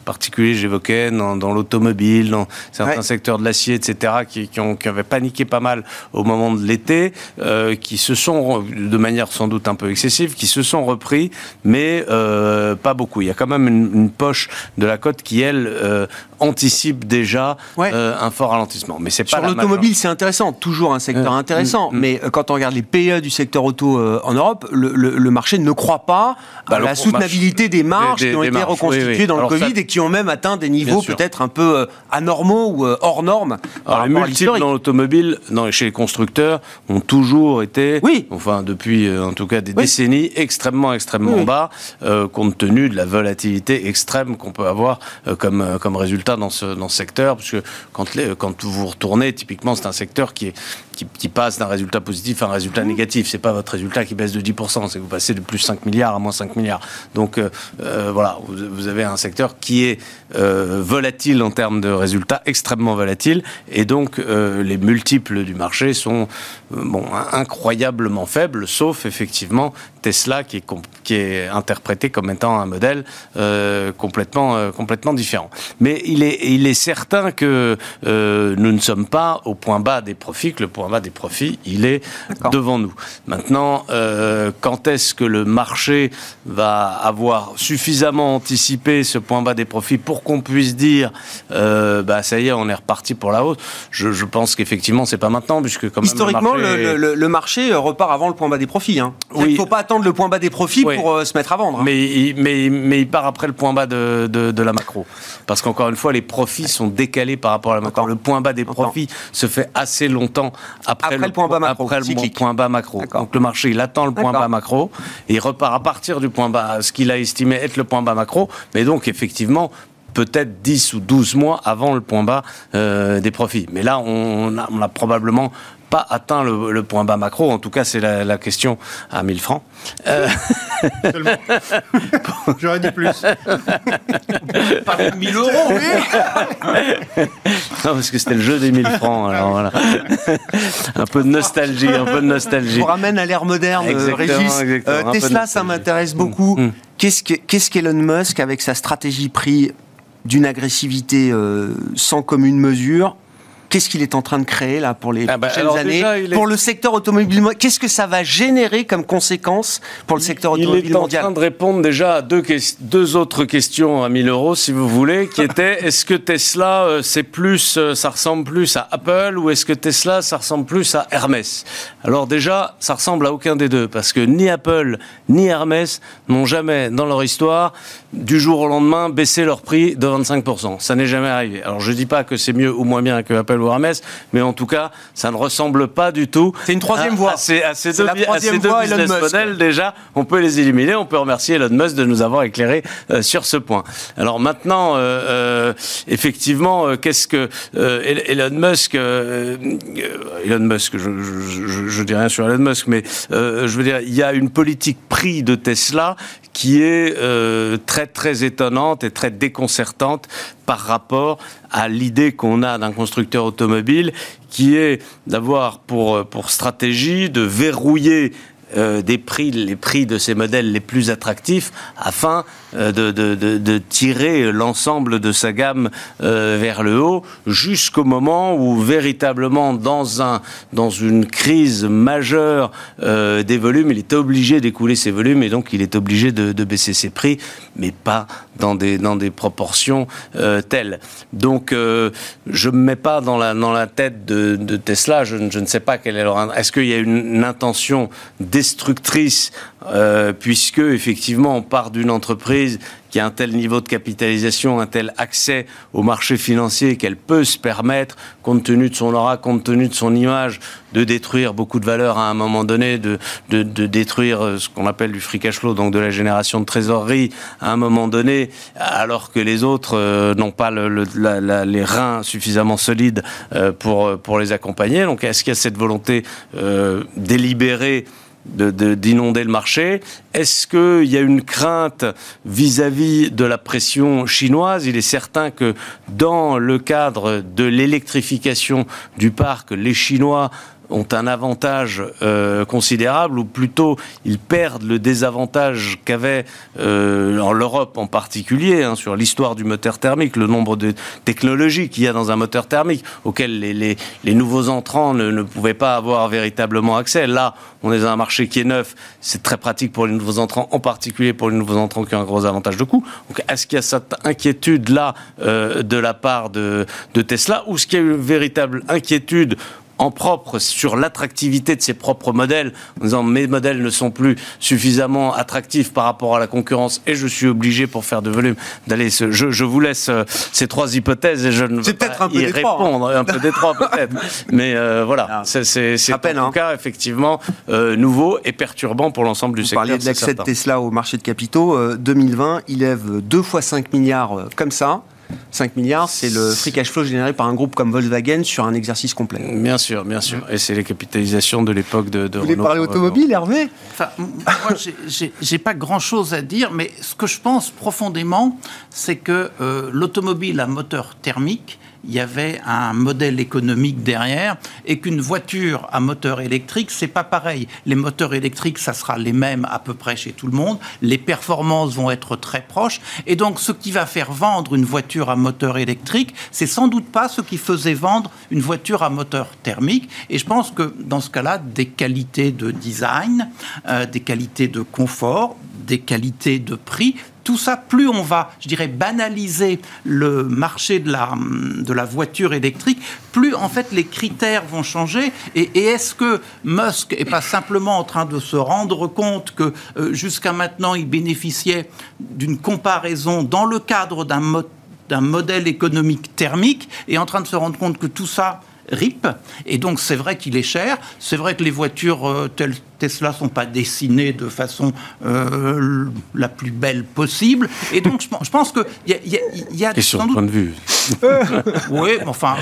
Speaker 5: particulier, j'évoquais, dans, dans l'automobile, dans certains ouais. secteurs de l'acier, et cetera, qui, qui, ont, qui avaient paniqué pas mal au moment de l'été, euh, qui se sont, de manière sans doute un peu excessive, qui se sont repris, mais euh, pas beaucoup. Il y a quand même une, une poche de la cote qui, elle, euh, anticipe déjà ouais. euh, un fort ralentissement. Mais c'est pas
Speaker 2: Sur l'automobile, c'est intéressant, toujours un secteur euh, intéressant, mmh, mais mmh. quand on regarde les P E du secteur auto euh, en Europe, le, le, le marché ne croit pas bah, à la soutenabilité des marges des, des, qui ont été marges, reconstituées oui, oui. dans Alors le Covid ça... et qui ont même atteint des niveaux peut-être un peu euh, anormaux ou euh, hors normes.
Speaker 5: Alors, les multiples dans l'automobile, dans, chez les constructeurs, ont toujours été, oui. enfin depuis euh, en tout cas des oui. décennies, extrêmement, extrêmement oui. bas, euh, compte tenu de la volatilité extrême qu'on peut avoir euh, comme, euh, comme résultat dans ce, dans ce secteur, parce que quand, les, quand vous retournez, typiquement, c'est un secteur qui, est, qui, qui passe d'un résultat positif à un résultat mmh. négatif. C'est pas votre résultat qui baisse de dix pour cent, c'est que vous passez de plus cinq milliards à moins cinq milliards. Donc, euh, euh, voilà, vous, vous avez un secteur qui est euh, volatile en termes de résultats, extrêmement volatile, et donc euh, les multiples du marché sont euh, bon, incroyablement faibles, sauf effectivement Tesla qui est, qui est interprété comme étant un modèle euh, complètement, euh, complètement différent. Mais il est, il est certain que euh, nous ne sommes pas au point bas des profits, que le point bas des profits, il est D'accord. devant nous. Maintenant, euh, quand est-ce que le marché va avoir suffisamment anticipé ce point bas des profits pour qu'on puisse dire euh, bah ça y est, on est reparti pour la hausse? Je, je pense qu'effectivement, c'est pas maintenant, puisque comme
Speaker 2: historiquement,
Speaker 5: le marché,
Speaker 2: le, le, le marché repart avant le point bas des profits. Hein. Oui. Il ne faut pas attendre le point bas des profits oui. pour euh, se mettre à vendre. Hein.
Speaker 5: Mais, il, mais, mais il part après le point bas de, de, de la macro. Parce qu'encore une fois, les profits sont décalés par rapport à la macro. Encore. Le point bas des profits Encore. se fait assez longtemps après, après le, le point bas macro. Après le point bas macro. D'accord. Donc le marché, il attend le point D'accord. bas macro et il repart à partir du point bas, ce qu'il a estimé être le point bas macro. Mais donc, effectivement, peut-être dix ou douze mois avant le point bas euh, des profits. Mais là, on a, on a probablement pas atteint le, le point bas macro. En tout cas, c'est la, la question à mille francs. Euh...
Speaker 6: Seulement. J'aurais dit plus.
Speaker 4: Pas mille euros, oui.
Speaker 5: Non, parce que c'était le jeu des mille francs. Alors voilà. Un peu de nostalgie, un peu de nostalgie.
Speaker 2: Je vous ramène à l'ère moderne, exactement, Régis. Exactement, euh, Tesla, ça m'intéresse beaucoup. Mmh. Qu'est-ce, que, qu'est-ce qu'Elon Musk, avec sa stratégie prix d'une agressivité euh, sans commune mesure, qu'est-ce qu'il est en train de créer là pour les ah bah, prochaines années déjà, est... Pour le secteur automobile, qu'est-ce que ça va générer comme conséquence pour le secteur
Speaker 5: il
Speaker 2: automobile mondial?
Speaker 5: Il est en train de répondre déjà à deux, que- deux autres questions à mille euros, si vous voulez, qui étaient est-ce que Tesla, euh, c'est plus, euh, ça ressemble plus à Apple, ou est-ce que Tesla, ça ressemble plus à Hermès? Alors déjà, ça ressemble à aucun des deux, parce que ni Apple ni Hermès n'ont jamais, dans leur histoire, du jour au lendemain, baissé leur prix de vingt-cinq pour cent. Ça n'est jamais arrivé. Alors je dis pas que c'est mieux ou moins bien que Apple ou Hermès, mais en tout cas, ça ne ressemble pas du tout.
Speaker 2: C'est une troisième voie.
Speaker 5: À ces, à ces deux, à ces deux business models, déjà, on peut les éliminer. On peut remercier Elon Musk de nous avoir éclairé euh, sur ce point. Alors maintenant, euh, euh, effectivement, euh, qu'est-ce que euh, Elon Musk, euh, Elon Musk, je, je, je, je dis rien sur Elon Musk, mais euh, je veux dire, il y a une politique prix de Tesla qui est euh, très très étonnante et très déconcertante par rapport à l'idée qu'on a d'un constructeur automobile qui est d'avoir pour, pour stratégie de verrouiller Euh, des prix, les prix de ces modèles les plus attractifs, afin euh, de, de, de, de tirer l'ensemble de sa gamme euh, vers le haut, jusqu'au moment où véritablement dans, un, dans une crise majeure euh, des volumes, il est obligé d'écouler ses volumes et donc il est obligé de, de baisser ses prix, mais pas dans des, dans des proportions euh, telles. Donc euh, je ne me mets pas dans la, dans la tête de, de Tesla, je, je ne sais pas quelle est leur... Est-ce qu'il y a une, une intention destructrice, euh, puisque effectivement on part d'une entreprise qui a un tel niveau de capitalisation, un tel accès au marché financier qu'elle peut se permettre, compte tenu de son aura, compte tenu de son image, de détruire beaucoup de valeur à un moment donné, de, de, de détruire ce qu'on appelle du free cash flow, donc de la génération de trésorerie à un moment donné, alors que les autres euh, n'ont pas le, le, la, la, les reins suffisamment solides euh, pour, pour les accompagner. Donc est-ce qu'il y a cette volonté euh, délibérée De, de, d'inonder le marché? Est-ce qu'il y a une crainte vis-à-vis de la pression chinoise? Il est certain que dans le cadre de l'électrification du parc, les Chinois ont un avantage euh, considérable, ou plutôt ils perdent le désavantage qu'avait euh, en l'Europe en particulier, hein, sur l'histoire du moteur thermique, le nombre de technologies qu'il y a dans un moteur thermique, auxquelles les, les, les nouveaux entrants ne, ne pouvaient pas avoir véritablement accès. Là, on est dans un marché qui est neuf, c'est très pratique pour les nouveaux entrants, en particulier pour les nouveaux entrants qui ont un gros avantage de coût. Donc, est-ce qu'il y a cette inquiétude-là euh, de la part de, de Tesla, ou est-ce qu'il y a une véritable inquiétude en propre sur l'attractivité de ses propres modèles, en disant mes modèles ne sont plus suffisamment attractifs par rapport à la concurrence et je suis obligé pour faire de volume d'aller. Je, je vous laisse euh, ces trois hypothèses et je ne vais pas y répondre, hein. Un peu détroit peut-être, mais euh, voilà, ah, c'est, c'est, c'est peine, en tout hein. cas effectivement euh, nouveau et perturbant pour l'ensemble du
Speaker 2: vous
Speaker 5: secteur.
Speaker 2: Vous parliez de l'accès de Tesla au marché de capitaux, euh, deux mille vingt, il lève deux fois cinq milliards euh, comme ça. cinq milliards, c'est le free cash flow généré par un groupe comme Volkswagen sur un exercice complet.
Speaker 5: Bien sûr, bien sûr. Et c'est les capitalisations de l'époque de, de
Speaker 2: Vous voulez parler automobile, Hervé ?
Speaker 4: Enfin, moi, j'ai, j'ai, j'ai pas grand-chose à dire, mais ce que je pense profondément, c'est que euh, l'automobile à moteur thermique, il y avait un modèle économique derrière, et qu'une voiture à moteur électrique, c'est pas pareil. Les moteurs électriques, ça sera les mêmes à peu près chez tout le monde. Les performances vont être très proches. Et donc, ce qui va faire vendre une voiture à moteur électrique, c'est sans doute pas ce qui faisait vendre une voiture à moteur thermique. Et je pense que, dans ce cas-là, des qualités de design, euh, des qualités de confort, des qualités de prix, tout ça, plus on va, je dirais, banaliser le marché de la, de la voiture électrique, plus, en fait, les critères vont changer. Et, et est-ce que Musk n'est pas simplement en train de se rendre compte que, euh, jusqu'à maintenant, il bénéficiait d'une comparaison dans le cadre d'un, mo- d'un modèle économique thermique, et en train de se rendre compte que tout ça R I P, et donc c'est vrai qu'il est cher, c'est vrai que les voitures euh, telles Tesla ne sont pas dessinées de façon euh, la plus belle possible, et donc je, je pense qu'il y a, y a, y a
Speaker 5: question
Speaker 4: sans
Speaker 5: de
Speaker 4: doute...
Speaker 5: point de vue.
Speaker 4: Oui, mais enfin,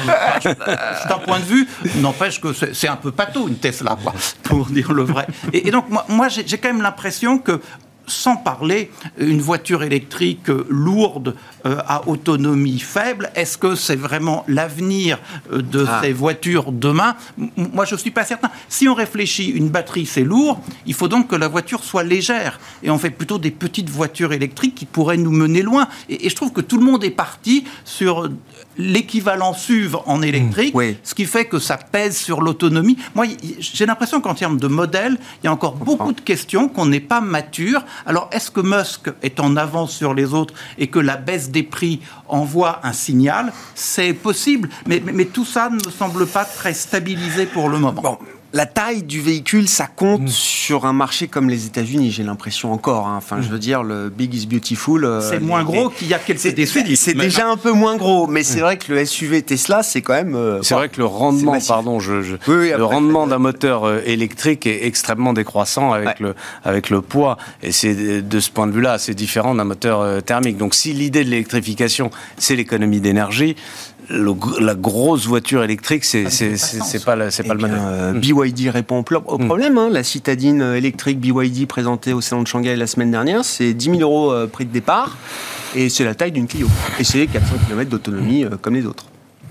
Speaker 4: d'un point de vue, n'empêche que c'est, c'est un peu pâteau une Tesla, quoi, pour dire le vrai. Et, et donc moi, moi j'ai, j'ai quand même l'impression que, sans parler, une voiture électrique lourde euh, à autonomie faible, est-ce que c'est vraiment l'avenir euh, de ah. ces voitures demain ? M- Moi, je ne suis pas certain. Si on réfléchit, une batterie, c'est lourd, il faut donc que la voiture soit légère. Et on fait plutôt des petites voitures électriques qui pourraient nous mener loin. Et, et je trouve que tout le monde est parti sur l'équivalent S U V en électrique, mmh, oui. ce qui fait que ça pèse sur l'autonomie. Moi, j'ai l'impression qu'en termes de modèle, il y a encore beaucoup de questions, qu'on n'est pas mature. Alors, est-ce que Musk est en avance sur les autres et que la baisse des prix envoie un signal ? C'est possible, mais, mais, mais tout ça ne me semble pas très stabilisé pour le moment.
Speaker 2: Bon. La taille du véhicule, ça compte mmh. sur un marché comme les États-Unis, j'ai l'impression encore. Hein. Enfin, mmh. je veux dire, le Big is Beautiful. Euh,
Speaker 4: c'est moins gros les... qu'il y a quelques
Speaker 2: c'est,
Speaker 4: décennies.
Speaker 2: C'est, c'est déjà un peu moins gros, mais c'est mmh. vrai que le S U V Tesla, c'est quand même. Euh,
Speaker 5: c'est bon, vrai que le rendement, pardon, je, je, oui, oui, le après, rendement d'un moteur euh, électrique est extrêmement décroissant avec ouais. le avec le poids, et c'est de ce point de vue-là, c'est différent d'un moteur euh, thermique. Donc, si l'idée de l'électrification, c'est l'économie d'énergie. Le, la grosse voiture électrique, c'est, ah, c'est, c'est, c'est pas, la, c'est pas le même.
Speaker 2: Euh, B Y D répond au, pl- au problème. Hein. La citadine électrique B Y D présentée au salon de Shanghai la semaine dernière, c'est dix mille euros euh, prix de départ, et c'est la taille d'une Clio. Et c'est quatre cents kilomètres d'autonomie euh, comme les autres.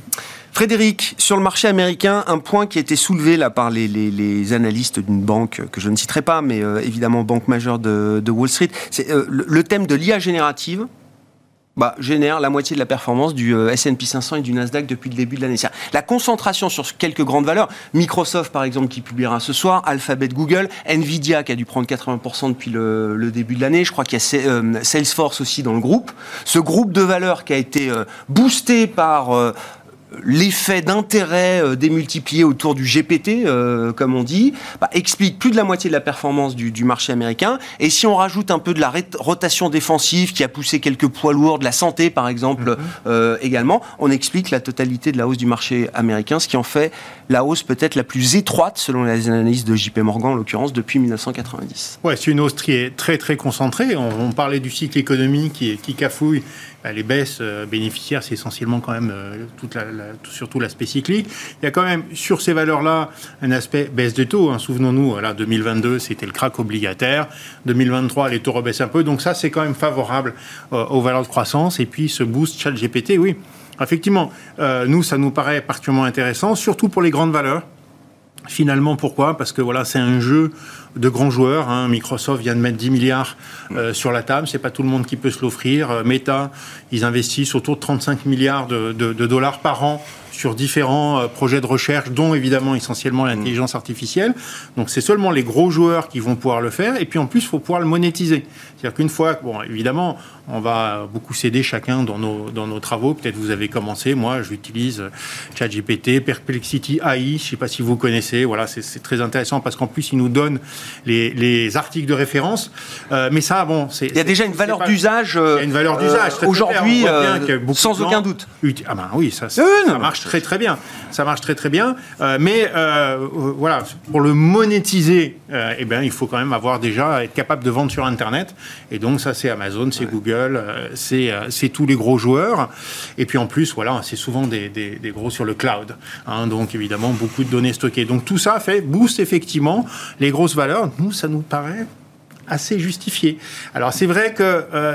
Speaker 2: Frédéric, sur le marché américain, un point qui a été soulevé là par les, les, les analystes d'une banque que je ne citerai pas, mais euh, évidemment banque majeure de, de Wall Street, c'est euh, le, le thème de l'I A générative. Bah, génère la moitié de la performance du euh, S and P cinq cents et du Nasdaq depuis le début de l'année. C'est-à-dire, la concentration sur quelques grandes valeurs, Microsoft par exemple qui publiera ce soir, Alphabet, Google, Nvidia qui a dû prendre quatre-vingts pour cent depuis le, le début de l'année, je crois qu'il y a euh, Salesforce aussi dans le groupe. Ce groupe de valeurs qui a été euh, boosté par... Euh, l'effet d'intérêt euh, démultiplié autour du G P T, euh, comme on dit, bah, explique plus de la moitié de la performance du, du marché américain. Et si on rajoute un peu de la ré- rotation défensive qui a poussé quelques poids lourds, de la santé par exemple, mm-hmm. euh, également, on explique la totalité de la hausse du marché américain, ce qui en fait la hausse peut-être la plus étroite, selon les analyses de J P Morgan en l'occurrence, depuis dix-neuf cent quatre-vingt-dix.
Speaker 6: Ouais, c'est une hausse très très, très concentrée. On, on parlait du cycle économique qui, qui cafouille. Bah, les baisses euh, bénéficiaires, c'est essentiellement quand même euh, toute la, la, surtout l'aspect cyclique. Il y a quand même sur ces valeurs-là un aspect baisse de taux. Hein. Souvenons-nous, là, deux mille vingt-deux, c'était le krach obligataire. deux mille vingt-trois, les taux rebaissent un peu. Donc ça, c'est quand même favorable euh, aux valeurs de croissance. Et puis ce boost ChatGPT, oui. Effectivement, euh, nous, ça nous paraît particulièrement intéressant, surtout pour les grandes valeurs. Finalement, pourquoi ? Parce que voilà, c'est un jeu de grands joueurs. Hein. Microsoft vient de mettre dix milliards euh, sur la table. C'est pas tout le monde qui peut se l'offrir. Euh, Meta, ils investissent autour de trente-cinq milliards de, de, de dollars par an sur différents euh, projets de recherche, dont évidemment essentiellement l'intelligence artificielle. Donc c'est seulement les gros joueurs qui vont pouvoir le faire. Et puis en plus, il faut pouvoir le monétiser. C'est-à-dire qu'une fois, bon, évidemment, on va beaucoup s'aider chacun dans nos, dans nos travaux. Peut-être vous avez commencé. Moi, j'utilise ChatGPT, Perplexity A I. Je ne sais pas si vous connaissez. Voilà, c'est, c'est très intéressant parce qu'en plus, ils nous donnent les, les articles de référence. Euh, mais ça, bon, c'est...
Speaker 2: Il y a déjà une valeur
Speaker 6: pas,
Speaker 2: d'usage.
Speaker 6: Euh, il y a une valeur d'usage.
Speaker 2: Euh, aujourd'hui, euh, sans aucun doute.
Speaker 6: Uti- ah ben oui, ça, ça, ça marche très très bien. Ça marche très très bien. Euh, mais euh, voilà, pour le monétiser, euh, eh ben, il faut quand même avoir déjà être capable de vendre sur Internet. Et donc ça, c'est Amazon, c'est ouais. Google, euh, c'est, euh, c'est tous les gros joueurs. Et puis en plus, voilà, c'est souvent des, des, des gros sur le cloud. Hein, donc évidemment, beaucoup de données stockées. Donc tout ça fait booste effectivement les grosses valeurs. Nous, ça nous paraît assez justifié. Alors c'est vrai que euh,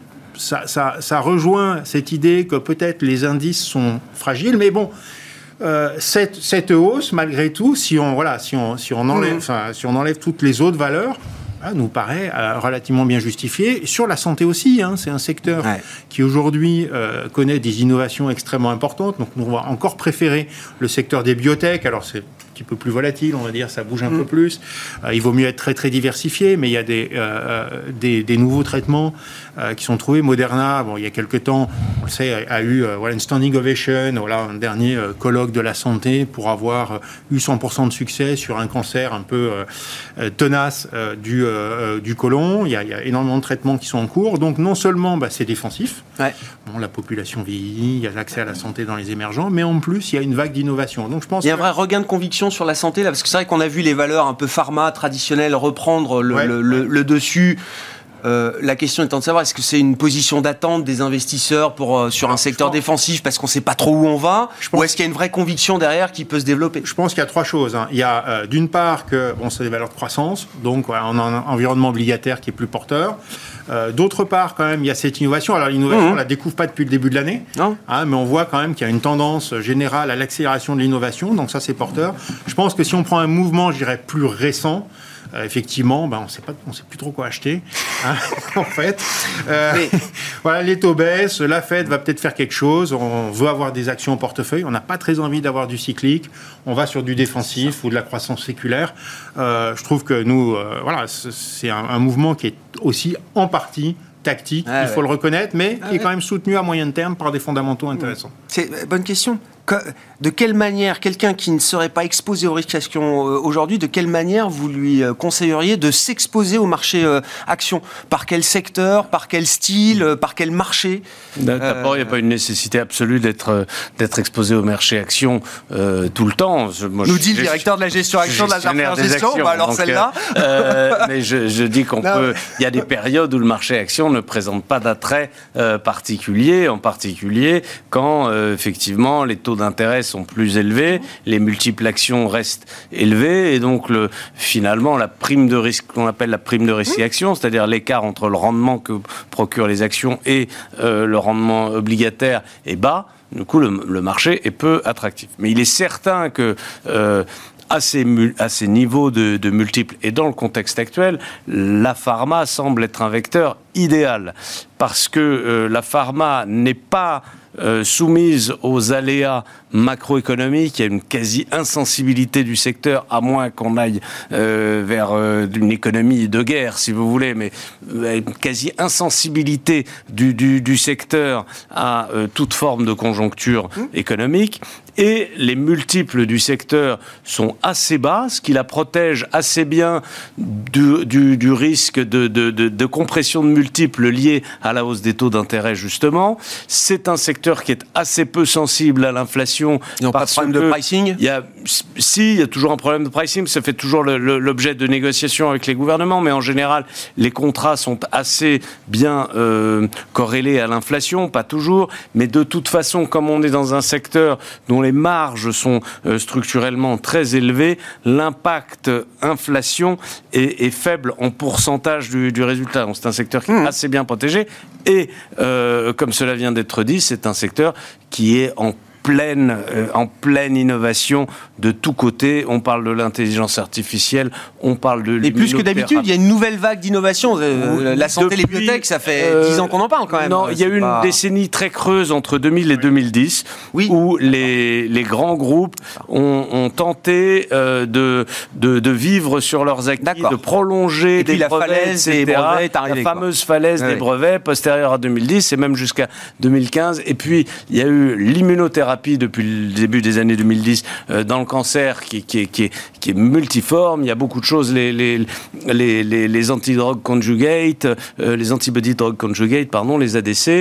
Speaker 6: ça, ça, ça rejoint cette idée que peut-être les indices sont fragiles, mais bon. Euh, cette, cette hausse, malgré tout, si on, voilà, si on, si on enlève, mmh. si on enlève toutes les autres valeurs, ah, nous paraît euh, relativement bien justifiée. Sur la santé aussi, hein, c'est un secteur ouais. qui aujourd'hui euh, connaît des innovations extrêmement importantes. Donc nous, on va encore préférer le secteur des biotech. Alors c'est un petit peu plus volatile, on va dire, ça bouge un mmh. peu plus. Euh, il vaut mieux être très très diversifié, mais il y a des, euh, des, des nouveaux traitements euh, qui sont trouvés. Moderna, bon, il y a quelques temps, on le sait, a, a eu euh, voilà, une standing ovation, voilà, un dernier euh, colloque de la santé pour avoir euh, eu cent pour cent de succès sur un cancer un peu euh, tenace euh, du, euh, du côlon. Il y, a, il y a énormément de traitements qui sont en cours. Donc non seulement bah, c'est défensif, ouais. bon, la population vieillit, il y a l'accès à la santé dans les émergents, mais en plus il y a une vague d'innovation. Donc je pense
Speaker 2: il y a
Speaker 6: que...
Speaker 2: un vrai regain de conviction sur la santé là, parce que c'est vrai qu'on a vu les valeurs un peu pharma traditionnelles reprendre le, ouais, le, le, ouais. le dessus. Euh, la question étant de savoir, est-ce que c'est une position d'attente des investisseurs pour, euh, sur un secteur pense... défensif parce qu'on ne sait pas trop où on va, pense... ou est-ce qu'il y a une vraie conviction derrière qui peut se développer ?
Speaker 6: Je pense qu'il y a trois choses. Hein. Il y a euh, d'une part que bon, c'est des valeurs de croissance, donc ouais, on a un environnement obligataire qui est plus porteur. Euh, d'autre part, quand même, il y a cette innovation. Alors l'innovation, mmh. on ne la découvre pas depuis le début de l'année, hein, mais on voit quand même qu'il y a une tendance générale à l'accélération de l'innovation, donc ça c'est porteur. Je pense que si on prend un mouvement, je dirais, plus récent, Euh, effectivement, ben, on sait pas, on sait plus trop quoi acheter, hein, en fait. Euh, Mais... voilà, les taux baissent, la Fed va peut-être faire quelque chose, on veut avoir des actions au portefeuille, on n'a pas très envie d'avoir du cyclique, on va sur du défensif ou de la croissance séculaire. Euh, je trouve que nous, euh, voilà, c'est un, un mouvement qui est aussi en partie tactique, ah, il faut ouais. le reconnaître, mais ah, qui est ouais. quand même soutenu à moyen terme par des fondamentaux intéressants.
Speaker 2: C'est bonne question. De quelle manière, quelqu'un qui ne serait pas exposé aux risques actions aujourd'hui, de quelle manière vous lui conseilleriez de s'exposer au marché actions ? Par quel secteur, par quel style, par quel marché ?
Speaker 5: D'abord, il n'y a pas une nécessité absolue d'être, d'être exposé au marché actions euh, tout le temps.
Speaker 2: Je, moi, Nous dit le directeur de la gestion actions de la Zarfer Gestion, bah alors donc, celle-là
Speaker 5: euh, Mais je, je dis qu'on non. peut... Il y a des périodes où le marché actions ne présente pas d'attrait euh, particulier, en particulier quand, euh, effectivement, les taux d'intérêt sont plus élevés, les multiples actions restent élevés, et donc le, finalement la prime de risque qu'on appelle la prime de risque action, c'est-à-dire l'écart entre le rendement que procurent les actions et euh, le rendement obligataire est bas. Du coup, le, le marché est peu attractif. Mais il est certain que euh, à ces, à ces niveaux de, de multiples et dans le contexte actuel, la pharma semble être un vecteur idéal parce que euh, la pharma n'est pas Euh, soumise aux aléas macroéconomiques. Il y a une quasi-insensibilité du secteur, à moins qu'on aille euh, vers euh, une économie de guerre, si vous voulez, mais euh, une quasi-insensibilité du, du, du secteur à euh, toute forme de conjoncture mmh. économique. Et les multiples du secteur sont assez bas, ce qui la protège assez bien du, du, du risque de, de, de, de compression de multiples liés à la hausse des taux d'intérêt, justement. C'est un secteur qui est assez peu sensible à l'inflation.
Speaker 2: Ils n'ont pas de problème de pricing ?
Speaker 5: Il y a, si, il y a toujours un problème de pricing, ça fait toujours le, le, l'objet de négociations avec les gouvernements, mais en général, les contrats sont assez bien euh, corrélés à l'inflation, pas toujours, mais de toute façon, comme on est dans un secteur dont les marges sont euh, structurellement très élevées, l'impact inflation est, est faible en pourcentage du, du résultat. Donc c'est un secteur qui est mmh. assez bien protégé et, euh, comme cela vient d'être dit, c'est un secteur qui est en pleine, euh, en pleine innovation de tous côtés. On parle de l'intelligence artificielle, on parle de
Speaker 2: Et plus que d'habitude, il y a une nouvelle vague d'innovation. Euh, la santé,
Speaker 5: Depuis,
Speaker 2: les biotech, ça fait
Speaker 5: euh,
Speaker 2: dix ans qu'on en parle quand même.
Speaker 5: Non, il y a eu pas... une décennie très creuse entre deux mille et deux mille dix, oui. où les, les grands groupes ont, ont tenté euh, de, de, de vivre sur leurs acquis, de prolonger des
Speaker 2: la
Speaker 5: brevets,
Speaker 2: falaise
Speaker 5: et cetera.
Speaker 2: Des brevets est arrivée,
Speaker 5: la fameuse
Speaker 2: quoi.
Speaker 5: falaise
Speaker 2: ouais.
Speaker 5: des brevets postérieure à deux mille dix et même jusqu'à deux mille quinze. Et puis, il y a eu l'immunothérapie depuis le début des années deux mille dix euh, dans le cancer qui, qui, est, qui, est, qui est multiforme. Il y a beaucoup de choses, les, les, les, les, les antidrogues conjugate, euh, les antibody drug conjugate, pardon, les A D C.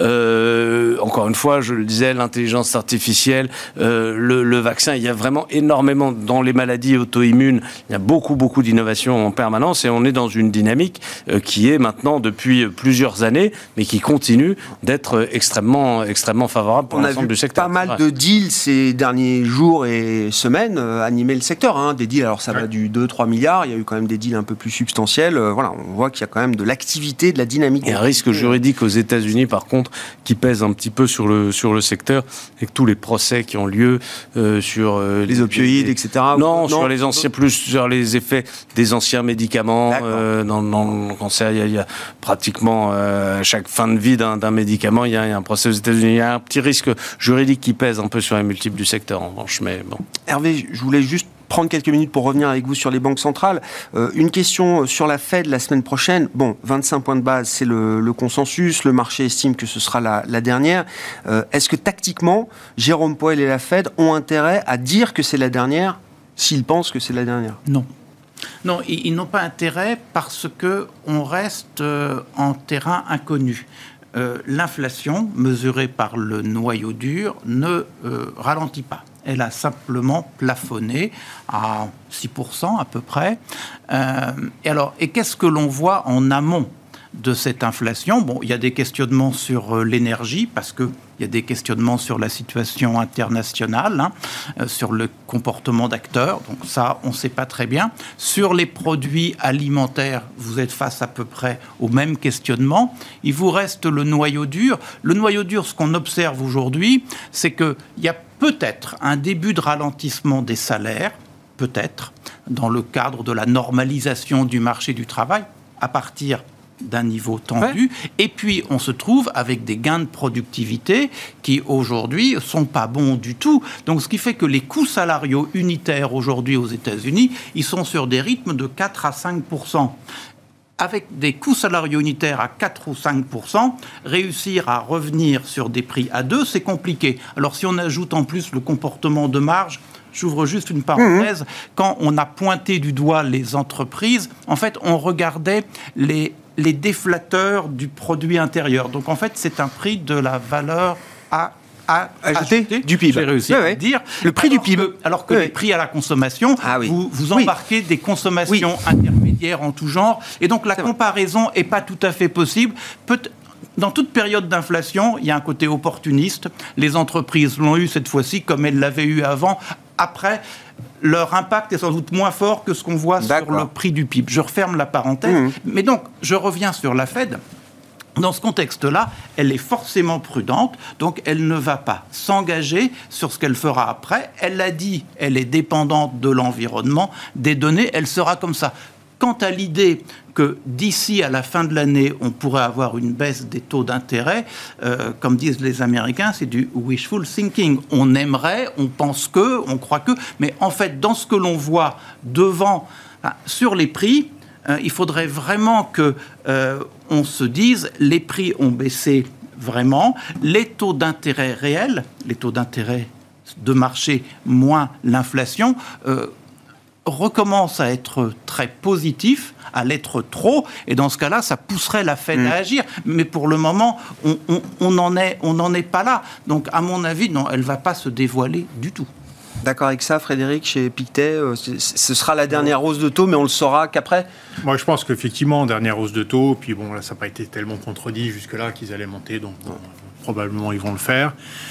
Speaker 5: Euh, encore une fois, je le disais, l'intelligence artificielle, euh, le, le vaccin. Il y a vraiment énormément dans les maladies auto-immunes. Il y a beaucoup, beaucoup d'innovations en permanence et on est dans une dynamique euh, qui est maintenant depuis plusieurs années, mais qui continue d'être extrêmement, extrêmement favorable pour l'ensemble du secteur.
Speaker 2: On a vu pas mal de deals ces derniers jours et semaines euh, animer le secteur. Hein. Des deals, alors ça ouais. va du deux à trois milliards. Il y a eu quand même des deals un peu plus substantiels. Euh, voilà, on voit qu'il y a quand même de l'activité, de la dynamique.
Speaker 5: Il y a un risque juridique aux États-Unis, par contre, qui pèse un petit peu sur le, sur le secteur, avec tous les procès qui ont lieu euh, sur euh,
Speaker 2: les, les opioïdes, les, et cetera.
Speaker 5: Non, non, sur les anciens, plus sur les effets des anciens médicaments. Euh, dans, dans le cancer, il y a, il y a pratiquement euh, chaque fin de vie d'un, d'un médicament, il y, a, il y a un procès aux États-Unis. Il y a un petit risque juridique qui pèse un peu sur les multiples du secteur, en revanche. Mais bon.
Speaker 2: Hervé, je voulais juste prendre quelques minutes pour revenir avec vous sur les banques centrales. Euh, une question sur la Fed la semaine prochaine. Bon, vingt-cinq points de base, c'est le, le consensus. Le marché estime que ce sera la, la dernière. Euh, est-ce que tactiquement, Jérôme Powell et la Fed ont intérêt à dire que c'est la dernière s'ils pensent que c'est la dernière ?
Speaker 4: Non. Non, ils, ils n'ont pas intérêt parce qu'on reste euh, en terrain inconnu. Euh, l'inflation, mesurée par le noyau dur, ne euh, ralentit pas. Elle a simplement plafonné à six pour cent à peu près. Euh, et alors, et qu'est-ce que l'on voit en amont de cette inflation? Bon, il y a des questionnements sur euh, l'énergie, parce qu'il y a des questionnements sur la situation internationale, hein, euh, sur le comportement d'acteurs. Donc ça, on ne sait pas très bien. Sur les produits alimentaires, vous êtes face à peu près au même questionnement. Il vous reste le noyau dur. Le noyau dur, ce qu'on observe aujourd'hui, c'est qu'il y a peut-être un début de ralentissement des salaires, peut-être, dans le cadre de la normalisation du marché du travail, à partir d'un niveau tendu, ouais. Et puis on se trouve avec des gains de productivité qui aujourd'hui sont pas bons du tout. Donc ce qui fait que les coûts salariaux unitaires aujourd'hui aux États-Unis, ils sont sur des rythmes de quatre à cinq pour cent. Avec des coûts salariaux unitaires à quatre ou cinq pour cent, réussir à revenir sur des prix à deux, c'est compliqué. Alors si on ajoute en plus le comportement de marge, j'ouvre juste une parenthèse, mmh. Quand on a pointé du doigt les entreprises, en fait on regardait les les déflateurs du produit intérieur. Donc, en fait, c'est un prix de la valeur à, à
Speaker 2: ajouter
Speaker 4: acheter,
Speaker 2: du P I B.
Speaker 4: J'ai réussi
Speaker 2: ouais,
Speaker 4: à
Speaker 2: ouais.
Speaker 4: le dire.
Speaker 2: Le prix
Speaker 4: alors
Speaker 2: du P I B.
Speaker 4: Que, alors que
Speaker 2: ouais.
Speaker 4: les prix à la consommation,
Speaker 2: ah, oui.
Speaker 4: vous, vous embarquez oui. des consommations oui. intermédiaires en tout genre. Et donc, la c'est comparaison n'est pas tout à fait possible. Peut- Dans toute période d'inflation, il y a un côté opportuniste. Les entreprises l'ont eu cette fois-ci comme elles l'avaient eu avant. Après, leur impact est sans doute moins fort que ce qu'on voit D'accord. sur le prix du P I B. Je referme la parenthèse. Mmh. Mais donc, je reviens sur la Fed. Dans ce contexte-là, elle est forcément prudente, donc elle ne va pas s'engager sur ce qu'elle fera après. Elle l'a dit, elle est dépendante de l'environnement, des données, elle sera comme ça. Quant à l'idée que d'ici à la fin de l'année, on pourrait avoir une baisse des taux d'intérêt, euh, comme disent les Américains, c'est du wishful thinking. On aimerait, on pense que, on croit que, mais en fait, dans ce que l'on voit devant, hein, sur les prix, euh, il faudrait vraiment que euh, on se dise, les prix ont baissé vraiment, les taux d'intérêt réels, les taux d'intérêt de marché moins l'inflation, euh, recommence à être très positif, à l'être trop, et dans ce cas-là, ça pousserait la Fed mmh. à agir. Mais pour le moment, on n'en est, on n'en est pas là. Donc, à mon avis, non, elle ne va pas se dévoiler du tout.
Speaker 2: D'accord avec ça, Frédéric, chez Pictet, ce sera la dernière hausse de taux, mais on le saura qu'après ?
Speaker 6: Moi, je pense qu'effectivement, dernière hausse de taux, puis bon, là, ça n'a pas été tellement contredit jusque-là qu'ils allaient monter, donc bon, probablement, ils vont le faire.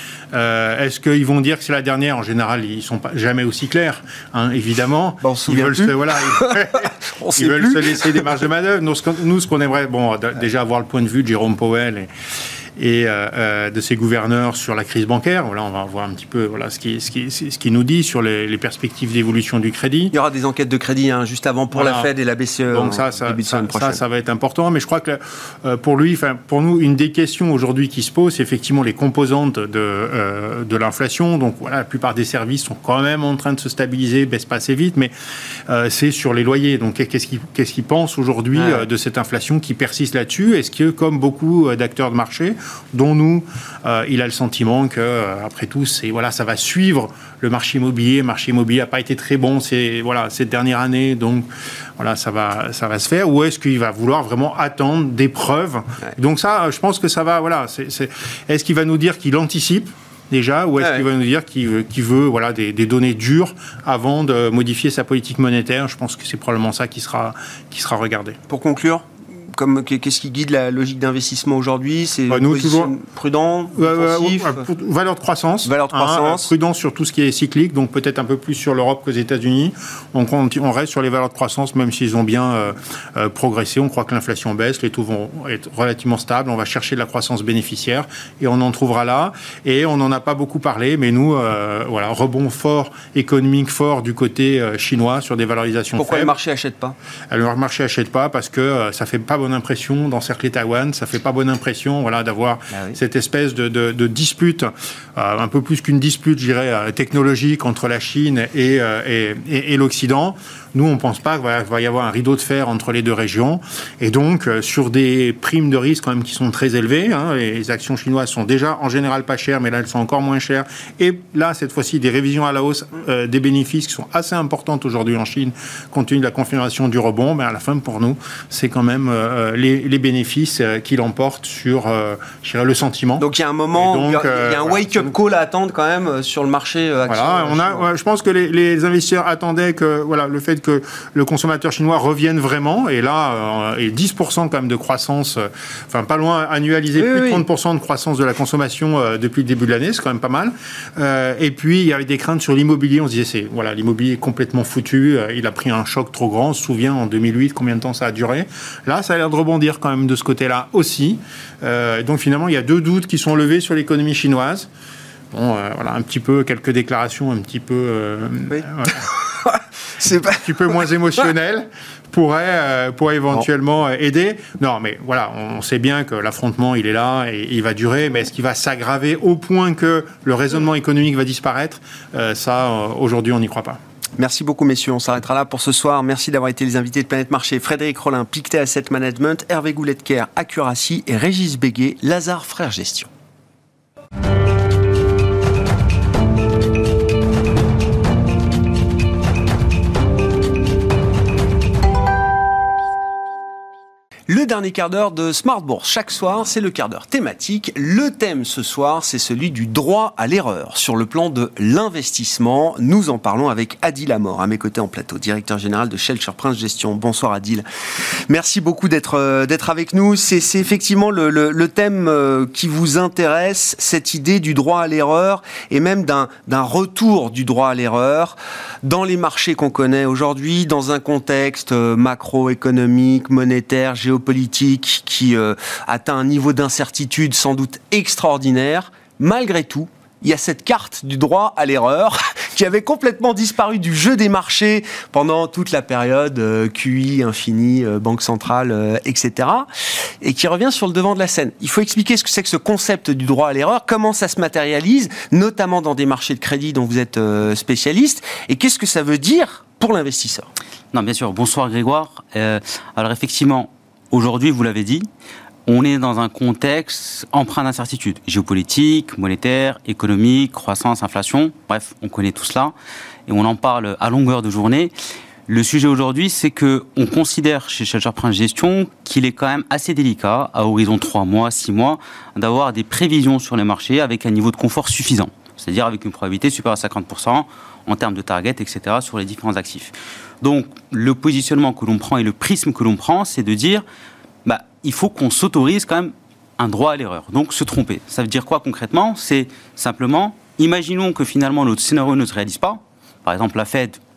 Speaker 6: Euh, est-ce qu'ils vont dire que c'est la dernière ? En général, ils ne sont pas jamais aussi clairs, hein, évidemment.
Speaker 2: Bon,
Speaker 6: ils veulent, se, voilà, ils, ils veulent
Speaker 2: plus.
Speaker 6: se laisser des marges de manœuvre. Nous, ce qu'on, nous, ce qu'on aimerait, bon, d- déjà avoir le point de vue de Jérôme Powell et, et euh, de ses gouverneurs sur la crise bancaire. Voilà, on va voir un petit peu voilà, ce qui, ce qui, ce qui nous dit sur les, les perspectives d'évolution du crédit.
Speaker 2: Il y aura des enquêtes de crédit hein, juste avant pour voilà. la Fed et la B C E.
Speaker 6: Donc ça, ça, ça, ça, ça va être important. Mais je crois que euh, pour lui, enfin, pour nous, une des questions aujourd'hui qui se pose, c'est effectivement les composantes de, euh, de l'inflation. Donc voilà, la plupart des services sont quand même en train de se stabiliser, baissent pas assez vite, mais euh, c'est sur les loyers. Donc qu'est-ce qu'il, qu'est-ce qu'il pense aujourd'hui ouais. euh, de cette inflation qui persiste là-dessus? Est-ce que, comme beaucoup d'acteurs de marché, dont nous, euh, il a le sentiment que, euh, après tout, c'est voilà, ça va suivre le marché immobilier. Le marché immobilier n'a pas été très bon ces, voilà, cette dernière année, donc voilà, ça va, ça va se faire. Ou est-ce qu'il va vouloir vraiment attendre des preuves? Ouais. Donc ça, je pense que ça va. Voilà, c'est, c'est, est-ce qu'il va nous dire qu'il anticipe déjà, ou est-ce ouais. qu'il va nous dire qu'il veut, qu'il veut voilà, des, des données dures avant de modifier sa politique monétaire? Je pense que c'est probablement ça qui sera, qui sera regardé.
Speaker 2: Pour conclure, comme, qu'est-ce qui guide la logique d'investissement aujourd'hui? C'est
Speaker 6: bah, nous, toujours
Speaker 2: prudent,
Speaker 6: euh, euh, valeur de croissance,
Speaker 2: valeur de croissance.
Speaker 6: Hein, prudent sur tout ce qui est cyclique, donc peut-être un peu plus sur l'Europe qu'aux États-Unis. Donc on, on reste sur les valeurs de croissance, même s'ils ont bien euh, euh, progressé. On croit que l'inflation baisse, les taux vont être relativement stables. On va chercher de la croissance bénéficiaire et on en trouvera là. Et on n'en a pas beaucoup parlé, mais nous, euh, voilà, rebond fort, économique fort du côté euh, chinois sur des valorisations
Speaker 2: Pourquoi
Speaker 6: faibles.
Speaker 2: le marché n'achète pas?
Speaker 6: Le marché n'achète pas parce que euh, ça fait pas bonne impression d'encercler Taïwan, ça fait pas bonne impression voilà, d'avoir ah oui. cette espèce de, de, de dispute, euh, un peu plus qu'une dispute, je dirais, euh, technologique entre la Chine et, euh, et, et, et l'Occident. Nous, on ne pense pas qu'il va, va y avoir un rideau de fer entre les deux régions. Et donc, euh, sur des primes de risque quand même qui sont très élevées, hein, les actions chinoises sont déjà en général pas chères, mais là, elles sont encore moins chères. Et là, cette fois-ci, des révisions à la hausse euh, des bénéfices qui sont assez importantes aujourd'hui en Chine, compte tenu de la confirmation du rebond. Mais à la fin, pour nous, c'est quand même euh, les, les bénéfices euh, qui l'emportent sur euh, je dirais, le sentiment.
Speaker 2: Donc, il y a un moment, donc, il y a, euh, il y a un wake-up call à attendre quand même sur le marché euh, action.
Speaker 6: Voilà, on a, ouais, je pense que les, les investisseurs attendaient que voilà, le fait que le consommateur chinois revienne vraiment, et là, euh, et dix pour cent quand même de croissance, euh, enfin pas loin, annualisé, oui, plus oui. de trente pour cent de croissance de la consommation euh, depuis le début de l'année, c'est quand même pas mal. Euh, et puis, il y avait des craintes sur l'immobilier, on se disait, c'est, voilà, l'immobilier est complètement foutu, euh, il a pris un choc trop grand, on se souvient en deux mille huit combien de temps ça a duré. Là, ça a l'air de rebondir quand même de ce côté-là aussi. Euh, donc finalement, il y a deux doutes qui sont levés sur l'économie chinoise. Bon, euh, voilà, un petit peu, quelques déclarations un petit peu... Euh, oui. euh, c'est pas... un petit peu moins émotionnel pourrait, euh, pourrait éventuellement bon. aider. Non, mais voilà, on sait bien que l'affrontement, il est là et il va durer, mais est-ce qu'il va s'aggraver au point que le raisonnement économique va disparaître? euh, Ça, euh, aujourd'hui, on n'y croit pas.
Speaker 2: Merci beaucoup, messieurs. On s'arrêtera là pour ce soir. Merci d'avoir été les invités de Planète Marché. Frédéric Rollin, Pictet Asset Management, Hervé Goulet-Kerr, Accuracy et Régis Béguet, Lazard Frères Gestion. Le dernier quart d'heure de Smart Bourse. Chaque soir, c'est le quart d'heure thématique. Le thème ce soir, c'est celui du droit à l'erreur. Sur le plan de l'investissement, nous en parlons avec Adil Amor, à mes côtés en plateau, directeur général de Shelter Prince Gestion. Bonsoir Adil. Merci beaucoup d'être, euh, d'être avec nous. C'est, c'est effectivement le, le, le thème euh, qui vous intéresse, cette idée du droit à l'erreur et même d'un, d'un retour du droit à l'erreur dans les marchés qu'on connaît aujourd'hui, dans un contexte euh, macroéconomique, monétaire, géopolitique, politique qui euh, atteint un niveau d'incertitude sans doute extraordinaire. Malgré tout, il y a cette carte du droit à l'erreur qui avait complètement disparu du jeu des marchés pendant toute la période euh, Q I, infini, euh, banque centrale, euh, et cetera. Et qui revient sur le devant de la scène. Il faut expliquer ce que c'est que ce concept du droit à l'erreur, comment ça se matérialise, notamment dans des marchés de crédit dont vous êtes euh, spécialiste, et qu'est-ce que ça veut dire pour l'investisseur.
Speaker 7: Non, bien sûr. Bonsoir Grégoire. Euh, alors effectivement, aujourd'hui, vous l'avez dit, on est dans un contexte empreint d'incertitude, géopolitique, monétaire, économique, croissance, inflation, bref, on connaît tout cela, et on en parle à longueur de journée. Le sujet aujourd'hui, c'est qu'on considère chez Shelter Prince Gestion qu'il est quand même assez délicat, à horizon trois mois, six mois, d'avoir des prévisions sur les marchés avec un niveau de confort suffisant, c'est-à-dire avec une probabilité supérieure à cinquante pour cent en termes de target, et cetera, sur les différents actifs. Donc, le positionnement que l'on prend et le prisme que l'on prend, c'est de dire, bah, il faut qu'on s'autorise quand même un droit à l'erreur. Donc, se tromper. Ça veut dire quoi concrètement? C'est simplement, imaginons que finalement notre scénario ne se réalise pas. Par exemple, la Fed,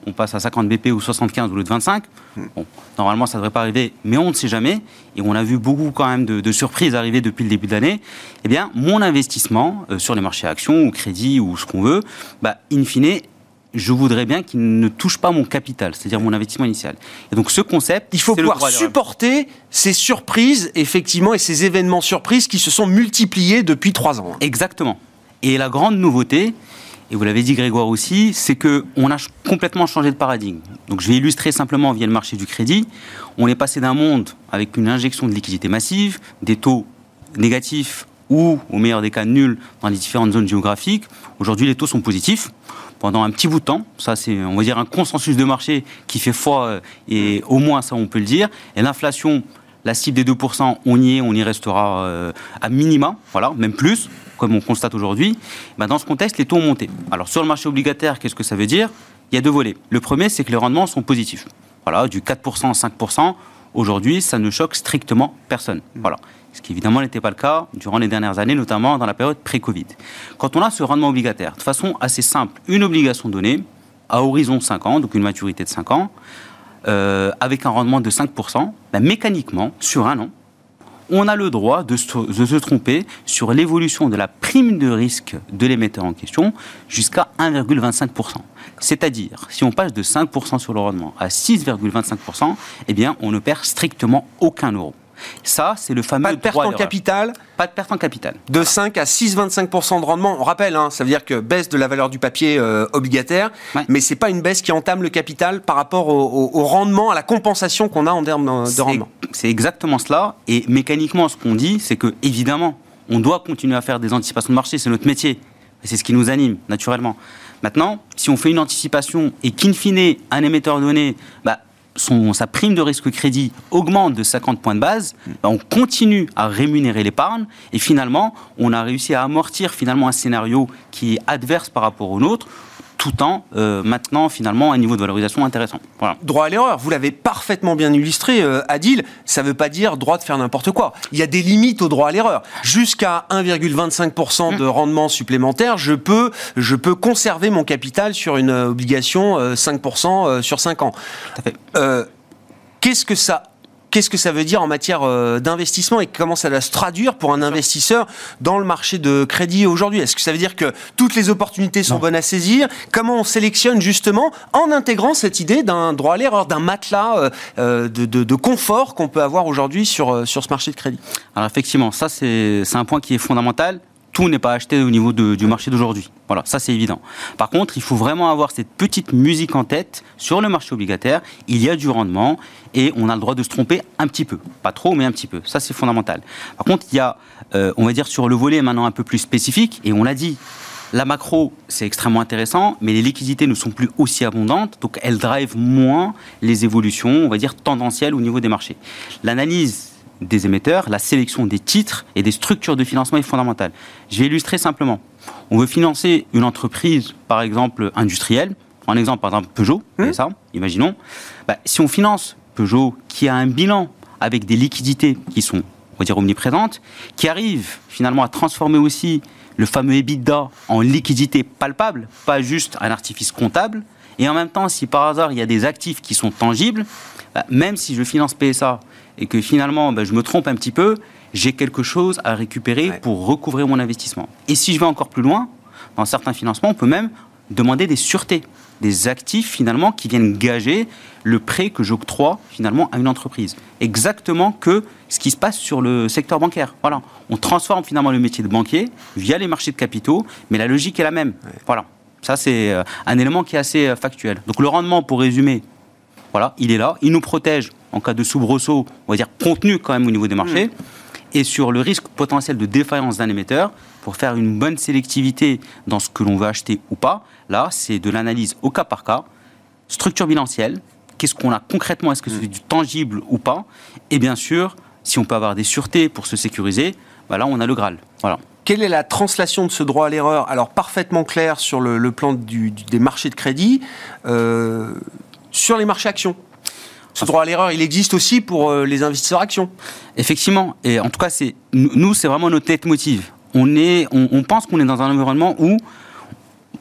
Speaker 7: qu'on passe à cinquante B P ou soixante-quinze au lieu de vingt-cinq. Bon, normalement, ça ne devrait pas arriver, mais on ne sait jamais. Et on a vu beaucoup quand même de, de surprises arriver depuis le début de l'année. Eh bien, mon investissement euh, sur les marchés actions ou crédits ou ce qu'on veut, bah, in fine, je voudrais bien qu'il ne touche pas mon capital, c'est-à-dire mon investissement initial. Et donc, ce concept,
Speaker 2: il faut
Speaker 7: c'est
Speaker 2: pouvoir
Speaker 7: le
Speaker 2: supporter ces surprises, effectivement, et ces événements surprises qui se sont multipliés depuis trois ans.
Speaker 7: Exactement. Et la grande nouveauté, et vous l'avez dit Grégoire aussi, c'est qu'on a complètement changé de paradigme. Donc je vais illustrer simplement via le marché du crédit. On est passé d'un monde avec une injection de liquidité massive, des taux négatifs ou, au meilleur des cas, nuls dans les différentes zones géographiques. Aujourd'hui, les taux sont positifs pendant un petit bout de temps. Ça, c'est, on va dire, un consensus de marché qui fait foi, et au moins ça, on peut le dire. Et l'inflation, la cible des deux pour cent, on y est, on y restera euh, à minima, voilà, même plus, comme on constate aujourd'hui. Ben, dans ce contexte, les taux ont monté. Alors, sur le marché obligataire, qu'est-ce que ça veut dire ? Il y a deux volets. Le premier, c'est que les rendements sont positifs. Voilà, du quatre pour cent à cinq pour cent, aujourd'hui, ça ne choque strictement personne. Voilà. Ce qui évidemment n'était pas le cas durant les dernières années, notamment dans la période pré-Covid. Quand on a ce rendement obligataire, de façon assez simple, une obligation donnée, à horizon cinq ans, donc une maturité de cinq ans, euh, avec un rendement de cinq pour cent, ben, mécaniquement, sur un an, on a le droit de se, de se tromper sur l'évolution de la prime de risque de l'émetteur en question jusqu'à un virgule vingt-cinq pour cent. C'est-à-dire, si on passe de cinq pour cent sur le rendement à six virgule vingt-cinq pour cent, eh bien, on ne perd strictement aucun euro. Ça, c'est le fameux
Speaker 2: pas de perte
Speaker 7: droit
Speaker 2: en capital.
Speaker 7: Pas de perte en capital.
Speaker 2: De cinq à six virgule vingt-cinq pour cent de rendement. On rappelle, hein, ça veut dire que baisse de la valeur du papier euh, obligataire, ouais. Mais c'est pas une baisse qui entame le capital par rapport au, au, au rendement, à la compensation qu'on a en termes de, de rendement.
Speaker 7: C'est exactement cela. Et mécaniquement, ce qu'on dit, c'est que évidemment, on doit continuer à faire des anticipations de marché. C'est notre métier. C'est ce qui nous anime naturellement. Maintenant, si on fait une anticipation et qu'in fine, un émetteur donné, bah, Son, sa prime de risque crédit augmente de cinquante points de base, ben on continue à rémunérer l'épargne et finalement, on a réussi à amortir finalement un scénario qui est adverse par rapport au nôtre, tout en euh, maintenant finalement un niveau de valorisation intéressant. Voilà.
Speaker 2: Droit à l'erreur, vous l'avez parfaitement bien illustré, euh, Adil, ça ne veut pas dire droit de faire n'importe quoi. Il y a des limites au droit à l'erreur. Jusqu'à un virgule vingt-cinq pour cent de rendement supplémentaire, je peux, je peux conserver mon capital sur une obligation euh, cinq pour cent euh, sur cinq ans.
Speaker 7: Tout à fait.
Speaker 2: Euh, qu'est-ce que ça Qu'est-ce que ça veut dire en matière euh, d'investissement et comment ça va se traduire pour un investisseur dans le marché de crédit aujourd'hui ? Est-ce que ça veut dire que toutes les opportunités sont non. bonnes à saisir ? Comment on sélectionne justement en intégrant cette idée d'un droit à l'erreur, d'un matelas euh, de, de, de confort qu'on peut avoir aujourd'hui sur, euh, sur ce marché de crédit ?
Speaker 7: Alors effectivement, ça c'est, c'est un point qui est fondamental. Tout n'est pas acheté au niveau de, du marché d'aujourd'hui. Voilà, ça c'est évident. Par contre, il faut vraiment avoir cette petite musique en tête sur le marché obligataire. Il y a du rendement et on a le droit de se tromper un petit peu. Pas trop, mais un petit peu. Ça, c'est fondamental. Par contre, il y a, euh, on va dire, sur le volet maintenant un peu plus spécifique, et on l'a dit, la macro, c'est extrêmement intéressant, mais les liquidités ne sont plus aussi abondantes, donc elles drivent moins les évolutions, on va dire, tendancielles au niveau des marchés. L'analyse des émetteurs, la sélection des titres et des structures de financement est fondamentale. Je vais illustrer simplement. On veut financer une entreprise, par exemple, industrielle. En exemple, par exemple, Peugeot, mmh. ça, imaginons. Bah, si on finance Peugeot, qui a un bilan avec des liquidités qui sont, on va dire, omniprésentes, qui arrive finalement à transformer aussi le fameux EBITDA en liquidité palpable, pas juste un artifice comptable, et en même temps, si par hasard, il y a des actifs qui sont tangibles, bah, même si je finance P S A, et que finalement, ben, je me trompe un petit peu, j'ai quelque chose à récupérer ouais. pour recouvrir mon investissement. Et si je vais encore plus loin, dans certains financements, on peut même demander des sûretés, des actifs finalement qui viennent gager le prêt que j'octroie finalement à une entreprise. Exactement que ce qui se passe sur le secteur bancaire. Voilà. On transforme finalement le métier de banquier via les marchés de capitaux, mais la logique est la même. Ouais. Voilà. Ça, c'est un élément qui est assez factuel. Donc le rendement, pour résumer, voilà, il est là, il nous protège en cas de soubresaut, on va dire contenu quand même au niveau des marchés, mmh. et sur le risque potentiel de défaillance d'un émetteur, pour faire une bonne sélectivité dans ce que l'on veut acheter ou pas, là, c'est de l'analyse au cas par cas, structure bilancielle, qu'est-ce qu'on a concrètement, est-ce que c'est du tangible ou pas, et bien sûr, si on peut avoir des sûretés pour se sécuriser, bah là, on a le Graal. Voilà.
Speaker 2: Quelle est la translation de ce droit à l'erreur ? Alors, parfaitement clair sur le, le plan du, du, des marchés de crédit, euh, sur les marchés actions. Ce droit à l'erreur, il existe aussi pour euh, les investisseurs actions.
Speaker 7: Effectivement, et en tout cas, c'est, nous, c'est vraiment notre leitmotiv. On, est, on, on pense qu'on est dans un environnement où,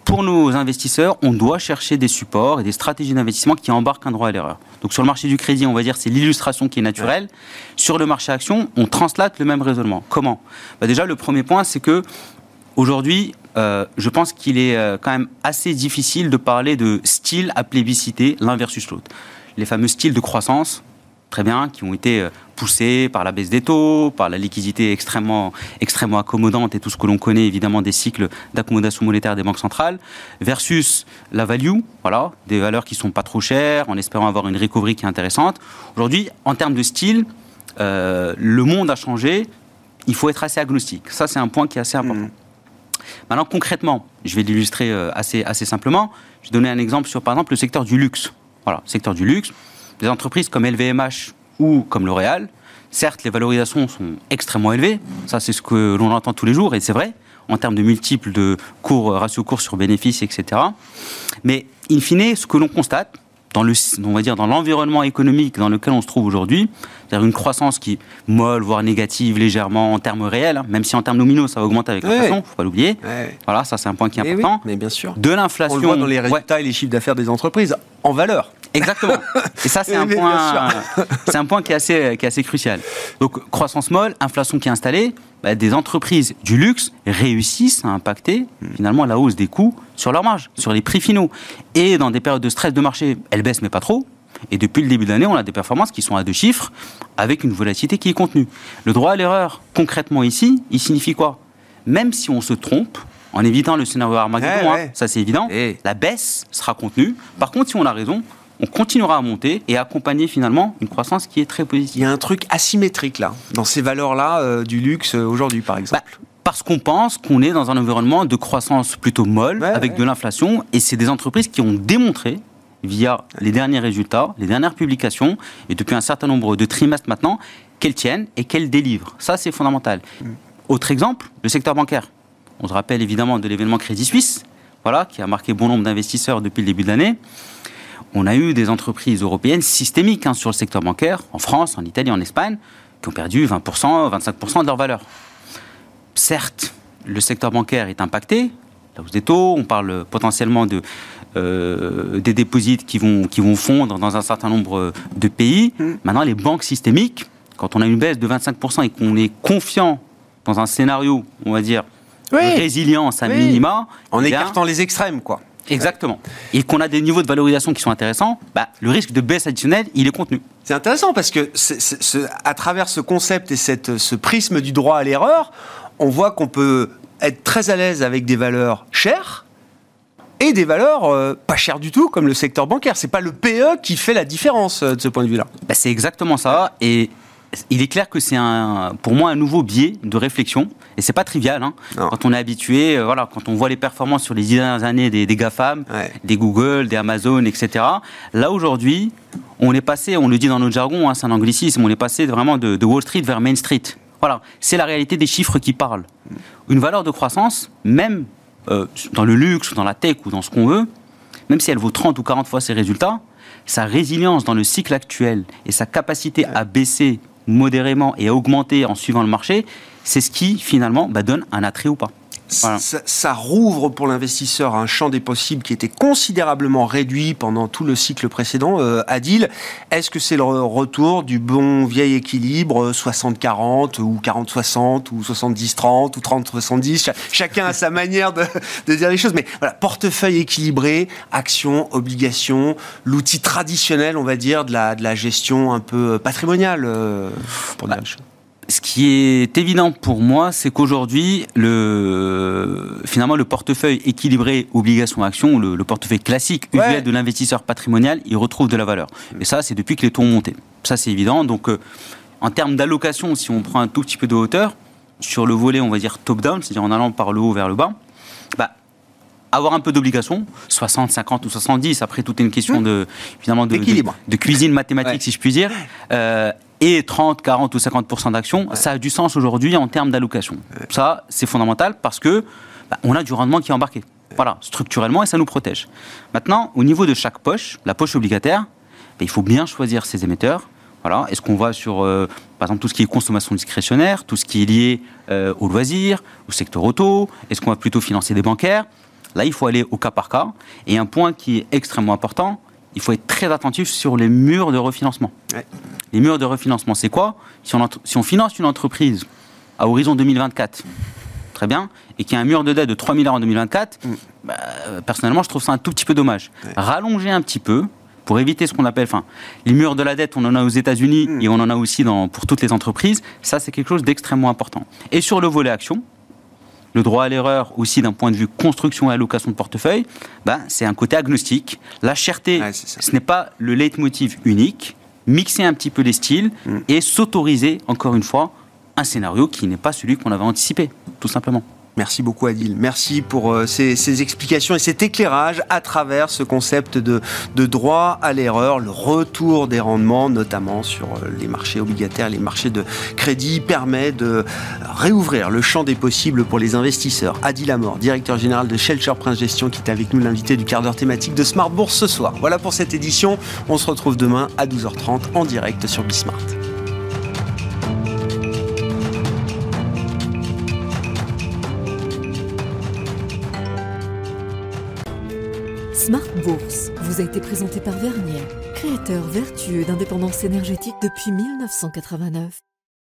Speaker 7: pour nos investisseurs, on doit chercher des supports et des stratégies d'investissement qui embarquent un droit à l'erreur. Donc sur le marché du crédit, on va dire c'est l'illustration qui est naturelle. Ouais. Sur le marché action, on translate le même raisonnement. Comment ? Bah déjà, le premier point, c'est que aujourd'hui, euh, je pense qu'il est euh, quand même assez difficile de parler de style à plébisciter l'un versus l'autre. Les fameux styles de croissance, très bien, qui ont été poussés par la baisse des taux, par la liquidité extrêmement, extrêmement accommodante et tout ce que l'on connaît évidemment des cycles d'accommodation monétaire des banques centrales, versus la value, voilà, des valeurs qui ne sont pas trop chères, en espérant avoir une recovery qui est intéressante. Aujourd'hui, en termes de style, euh, le monde a changé, il faut être assez agnostique. Ça, c'est un point qui est assez important. Mmh. Maintenant, concrètement, je vais l'illustrer assez, assez simplement. Je vais donner un exemple sur, par exemple, le secteur du luxe. Voilà, secteur du luxe. Des entreprises comme L V M H ou comme L'Oréal, certes, les valorisations sont extrêmement élevées. Ça, c'est ce que l'on entend tous les jours, et c'est vrai, en termes de multiples de cours, ratio cours sur bénéfices, et cetera. Mais, in fine, ce que l'on constate, dans le, on va dire, dans l'environnement économique dans lequel on se trouve aujourd'hui, c'est-à-dire une croissance qui est molle, voire négative légèrement en termes réels, hein, même si en termes nominaux, ça va augmenter avec l'inflation, il ne faut pas l'oublier. Ouais. Voilà, ça, c'est un point qui est
Speaker 2: mais
Speaker 7: important.
Speaker 2: Oui, mais bien sûr.
Speaker 7: De l'inflation.
Speaker 2: On le voit dans les résultats ouais. et les chiffres d'affaires des entreprises, en valeur.
Speaker 7: Exactement. Et ça, c'est un, point, c'est un point qui est, assez, qui est assez crucial. Donc, croissance molle, inflation qui est installée, bah, des entreprises du luxe réussissent à impacter finalement la hausse des coûts sur leurs marges, sur les prix finaux. Et dans des périodes de stress de marché, elles baissent, mais pas trop. Et depuis le début de l'année, on a des performances qui sont à deux chiffres, avec une volatilité qui est contenue. Le droit à l'erreur, concrètement ici, il signifie quoi ? Même si on se trompe, en évitant le scénario Armageddon, ouais, ouais. Hein, ça c'est évident, hey. La baisse sera contenue. Par contre, si on a raison, on continuera à monter et à accompagner finalement une croissance qui est très positive.
Speaker 2: Il y a un truc asymétrique là, dans ces valeurs-là euh, du luxe euh, aujourd'hui par exemple.
Speaker 7: Bah, parce qu'on pense qu'on est dans un environnement de croissance plutôt molle, ouais, avec ouais. de l'inflation, et c'est des entreprises qui ont démontré, via les derniers résultats, les dernières publications, et depuis un certain nombre de trimestres maintenant, qu'elles tiennent et qu'elles délivrent. Ça, c'est fondamental. Mm. Autre exemple, le secteur bancaire. On se rappelle évidemment de l'événement Crédit Suisse, voilà, qui a marqué bon nombre d'investisseurs depuis le début de l'année. On a eu des entreprises européennes systémiques hein, sur le secteur bancaire, en France, en Italie, en Espagne, qui ont perdu vingt pour cent, vingt-cinq pour cent de leur valeur. Certes, le secteur bancaire est impacté, la hausse des taux, on parle potentiellement de, euh, des dépôts qui vont, qui vont fondre dans un certain nombre de pays. Mmh. Maintenant, les banques systémiques, quand on a une baisse de vingt-cinq pour cent et qu'on est confiant dans un scénario, on va dire, oui. de résilience à oui. minima...
Speaker 2: En écartant bien, les extrêmes, quoi.
Speaker 7: Exactement. Et qu'on a des niveaux de valorisation qui sont intéressants, bah, le risque de baisse additionnelle, il est contenu.
Speaker 2: C'est intéressant parce que c'est, c'est, c'est, à travers ce concept et cette, ce prisme du droit à l'erreur, on voit qu'on peut être très à l'aise avec des valeurs chères et des valeurs euh, pas chères du tout, comme le secteur bancaire. C'est pas le P E qui fait la différence euh, de ce point de vue-là.
Speaker 7: Bah, c'est exactement ça. Et il est clair que c'est un, pour moi un nouveau biais de réflexion, et c'est pas trivial. Hein. Quand on est habitué, euh, voilà, quand on voit les performances sur les dix dernières années des, des GAFAM, ouais. des Google, des Amazon, et cetera. Là aujourd'hui, on est passé, on le dit dans notre jargon, hein, c'est un anglicisme, on est passé vraiment de, de Wall Street vers Main Street. Voilà, c'est la réalité des chiffres qui parlent. Une valeur de croissance, même euh, dans le luxe, dans la tech ou dans ce qu'on veut, même si elle vaut trente ou quarante fois ses résultats, sa résilience dans le cycle actuel et sa capacité à baisser modérément et à augmenter en suivant le marché, c'est ce qui, finalement, bah, donne un attrait ou pas.
Speaker 2: Voilà. Ça, ça rouvre pour l'investisseur un champ des possibles qui était considérablement réduit pendant tout le cycle précédent. Euh, Adil, est-ce que c'est le retour du bon vieil équilibre soixante quarante ou quarante soixante ou soixante-dix trente ou trente soixante-dix? Ch- chacun a sa manière de, de dire les choses. Mais voilà, portefeuille équilibré, actions, obligations, l'outil traditionnel, on va dire, de la, de la gestion un peu patrimoniale. Euh, pour
Speaker 7: bah. Ce qui est évident pour moi, c'est qu'aujourd'hui, le, finalement, le portefeuille équilibré obligations-actions, le, le portefeuille classique, usuel ouais. de l'investisseur patrimonial, il retrouve de la valeur. Et ça, c'est depuis que les taux ont monté. Ça, c'est évident. Donc, euh, en termes d'allocation, si on prend un tout petit peu de hauteur, sur le volet, on va dire top-down, c'est-à-dire en allant par le haut vers le bas, bah, avoir un peu d'obligations, soixante, cinquante ou soixante-dix, après tout est une question de, finalement, de, de, de cuisine mathématique, ouais. si je puis dire, euh, et trente, quarante ou cinquante pour cent d'actions, ouais. ça a du sens aujourd'hui en termes d'allocation. Ouais. Ça, c'est fondamental parce que bah, on a du rendement qui est embarqué. Ouais. Voilà, structurellement, et ça nous protège. Maintenant, au niveau de chaque poche, la poche obligataire, bah, il faut bien choisir ses émetteurs. Voilà. Est-ce qu'on va sur, euh, par exemple, tout ce qui est consommation discrétionnaire, tout ce qui est lié euh, aux loisirs, au secteur auto? Est-ce qu'on va plutôt financer des bancaires? Là, il faut aller au cas par cas. Et un point qui est extrêmement important, il faut être très attentif sur les murs de refinancement. Ouais. Les murs de refinancement, c'est quoi ? Si on, si on finance une entreprise à horizon deux mille vingt-quatre, très bien, et qu'il y a un mur de dette de trois milliards en deux mille vingt-quatre, mmh. bah, personnellement, je trouve ça un tout petit peu dommage. Ouais. Rallonger un petit peu, pour éviter ce qu'on appelle, enfin, les murs de la dette, on en a aux États-Unis mmh. et on en a aussi dans, pour toutes les entreprises. Ça, c'est quelque chose d'extrêmement important. Et sur le volet action, le droit à l'erreur aussi d'un point de vue construction et allocation de portefeuille, ben, c'est un côté agnostique. La cherté, ouais, ce n'est pas le leitmotiv unique. Mixer un petit peu les styles mmh. et s'autoriser, encore une fois, un scénario qui n'est pas celui qu'on avait anticipé, tout simplement.
Speaker 2: Merci beaucoup Adil, merci pour euh, ces, ces explications et cet éclairage à travers ce concept de, de droit à l'erreur, le retour des rendements, notamment sur euh, les marchés obligataires, les marchés de crédit, permet de réouvrir le champ des possibles pour les investisseurs. Adil Amor, directeur général de Shelter Prince Gestion, qui est avec nous, l'invité du quart d'heure thématique de Smart Bourse ce soir. Voilà pour cette édition, on se retrouve demain à douze heures trente en direct sur Bismart.
Speaker 1: Smart Bourse vous a été présenté par Vernier, créateur vertueux d'indépendance énergétique depuis mille neuf cent quatre-vingt-neuf.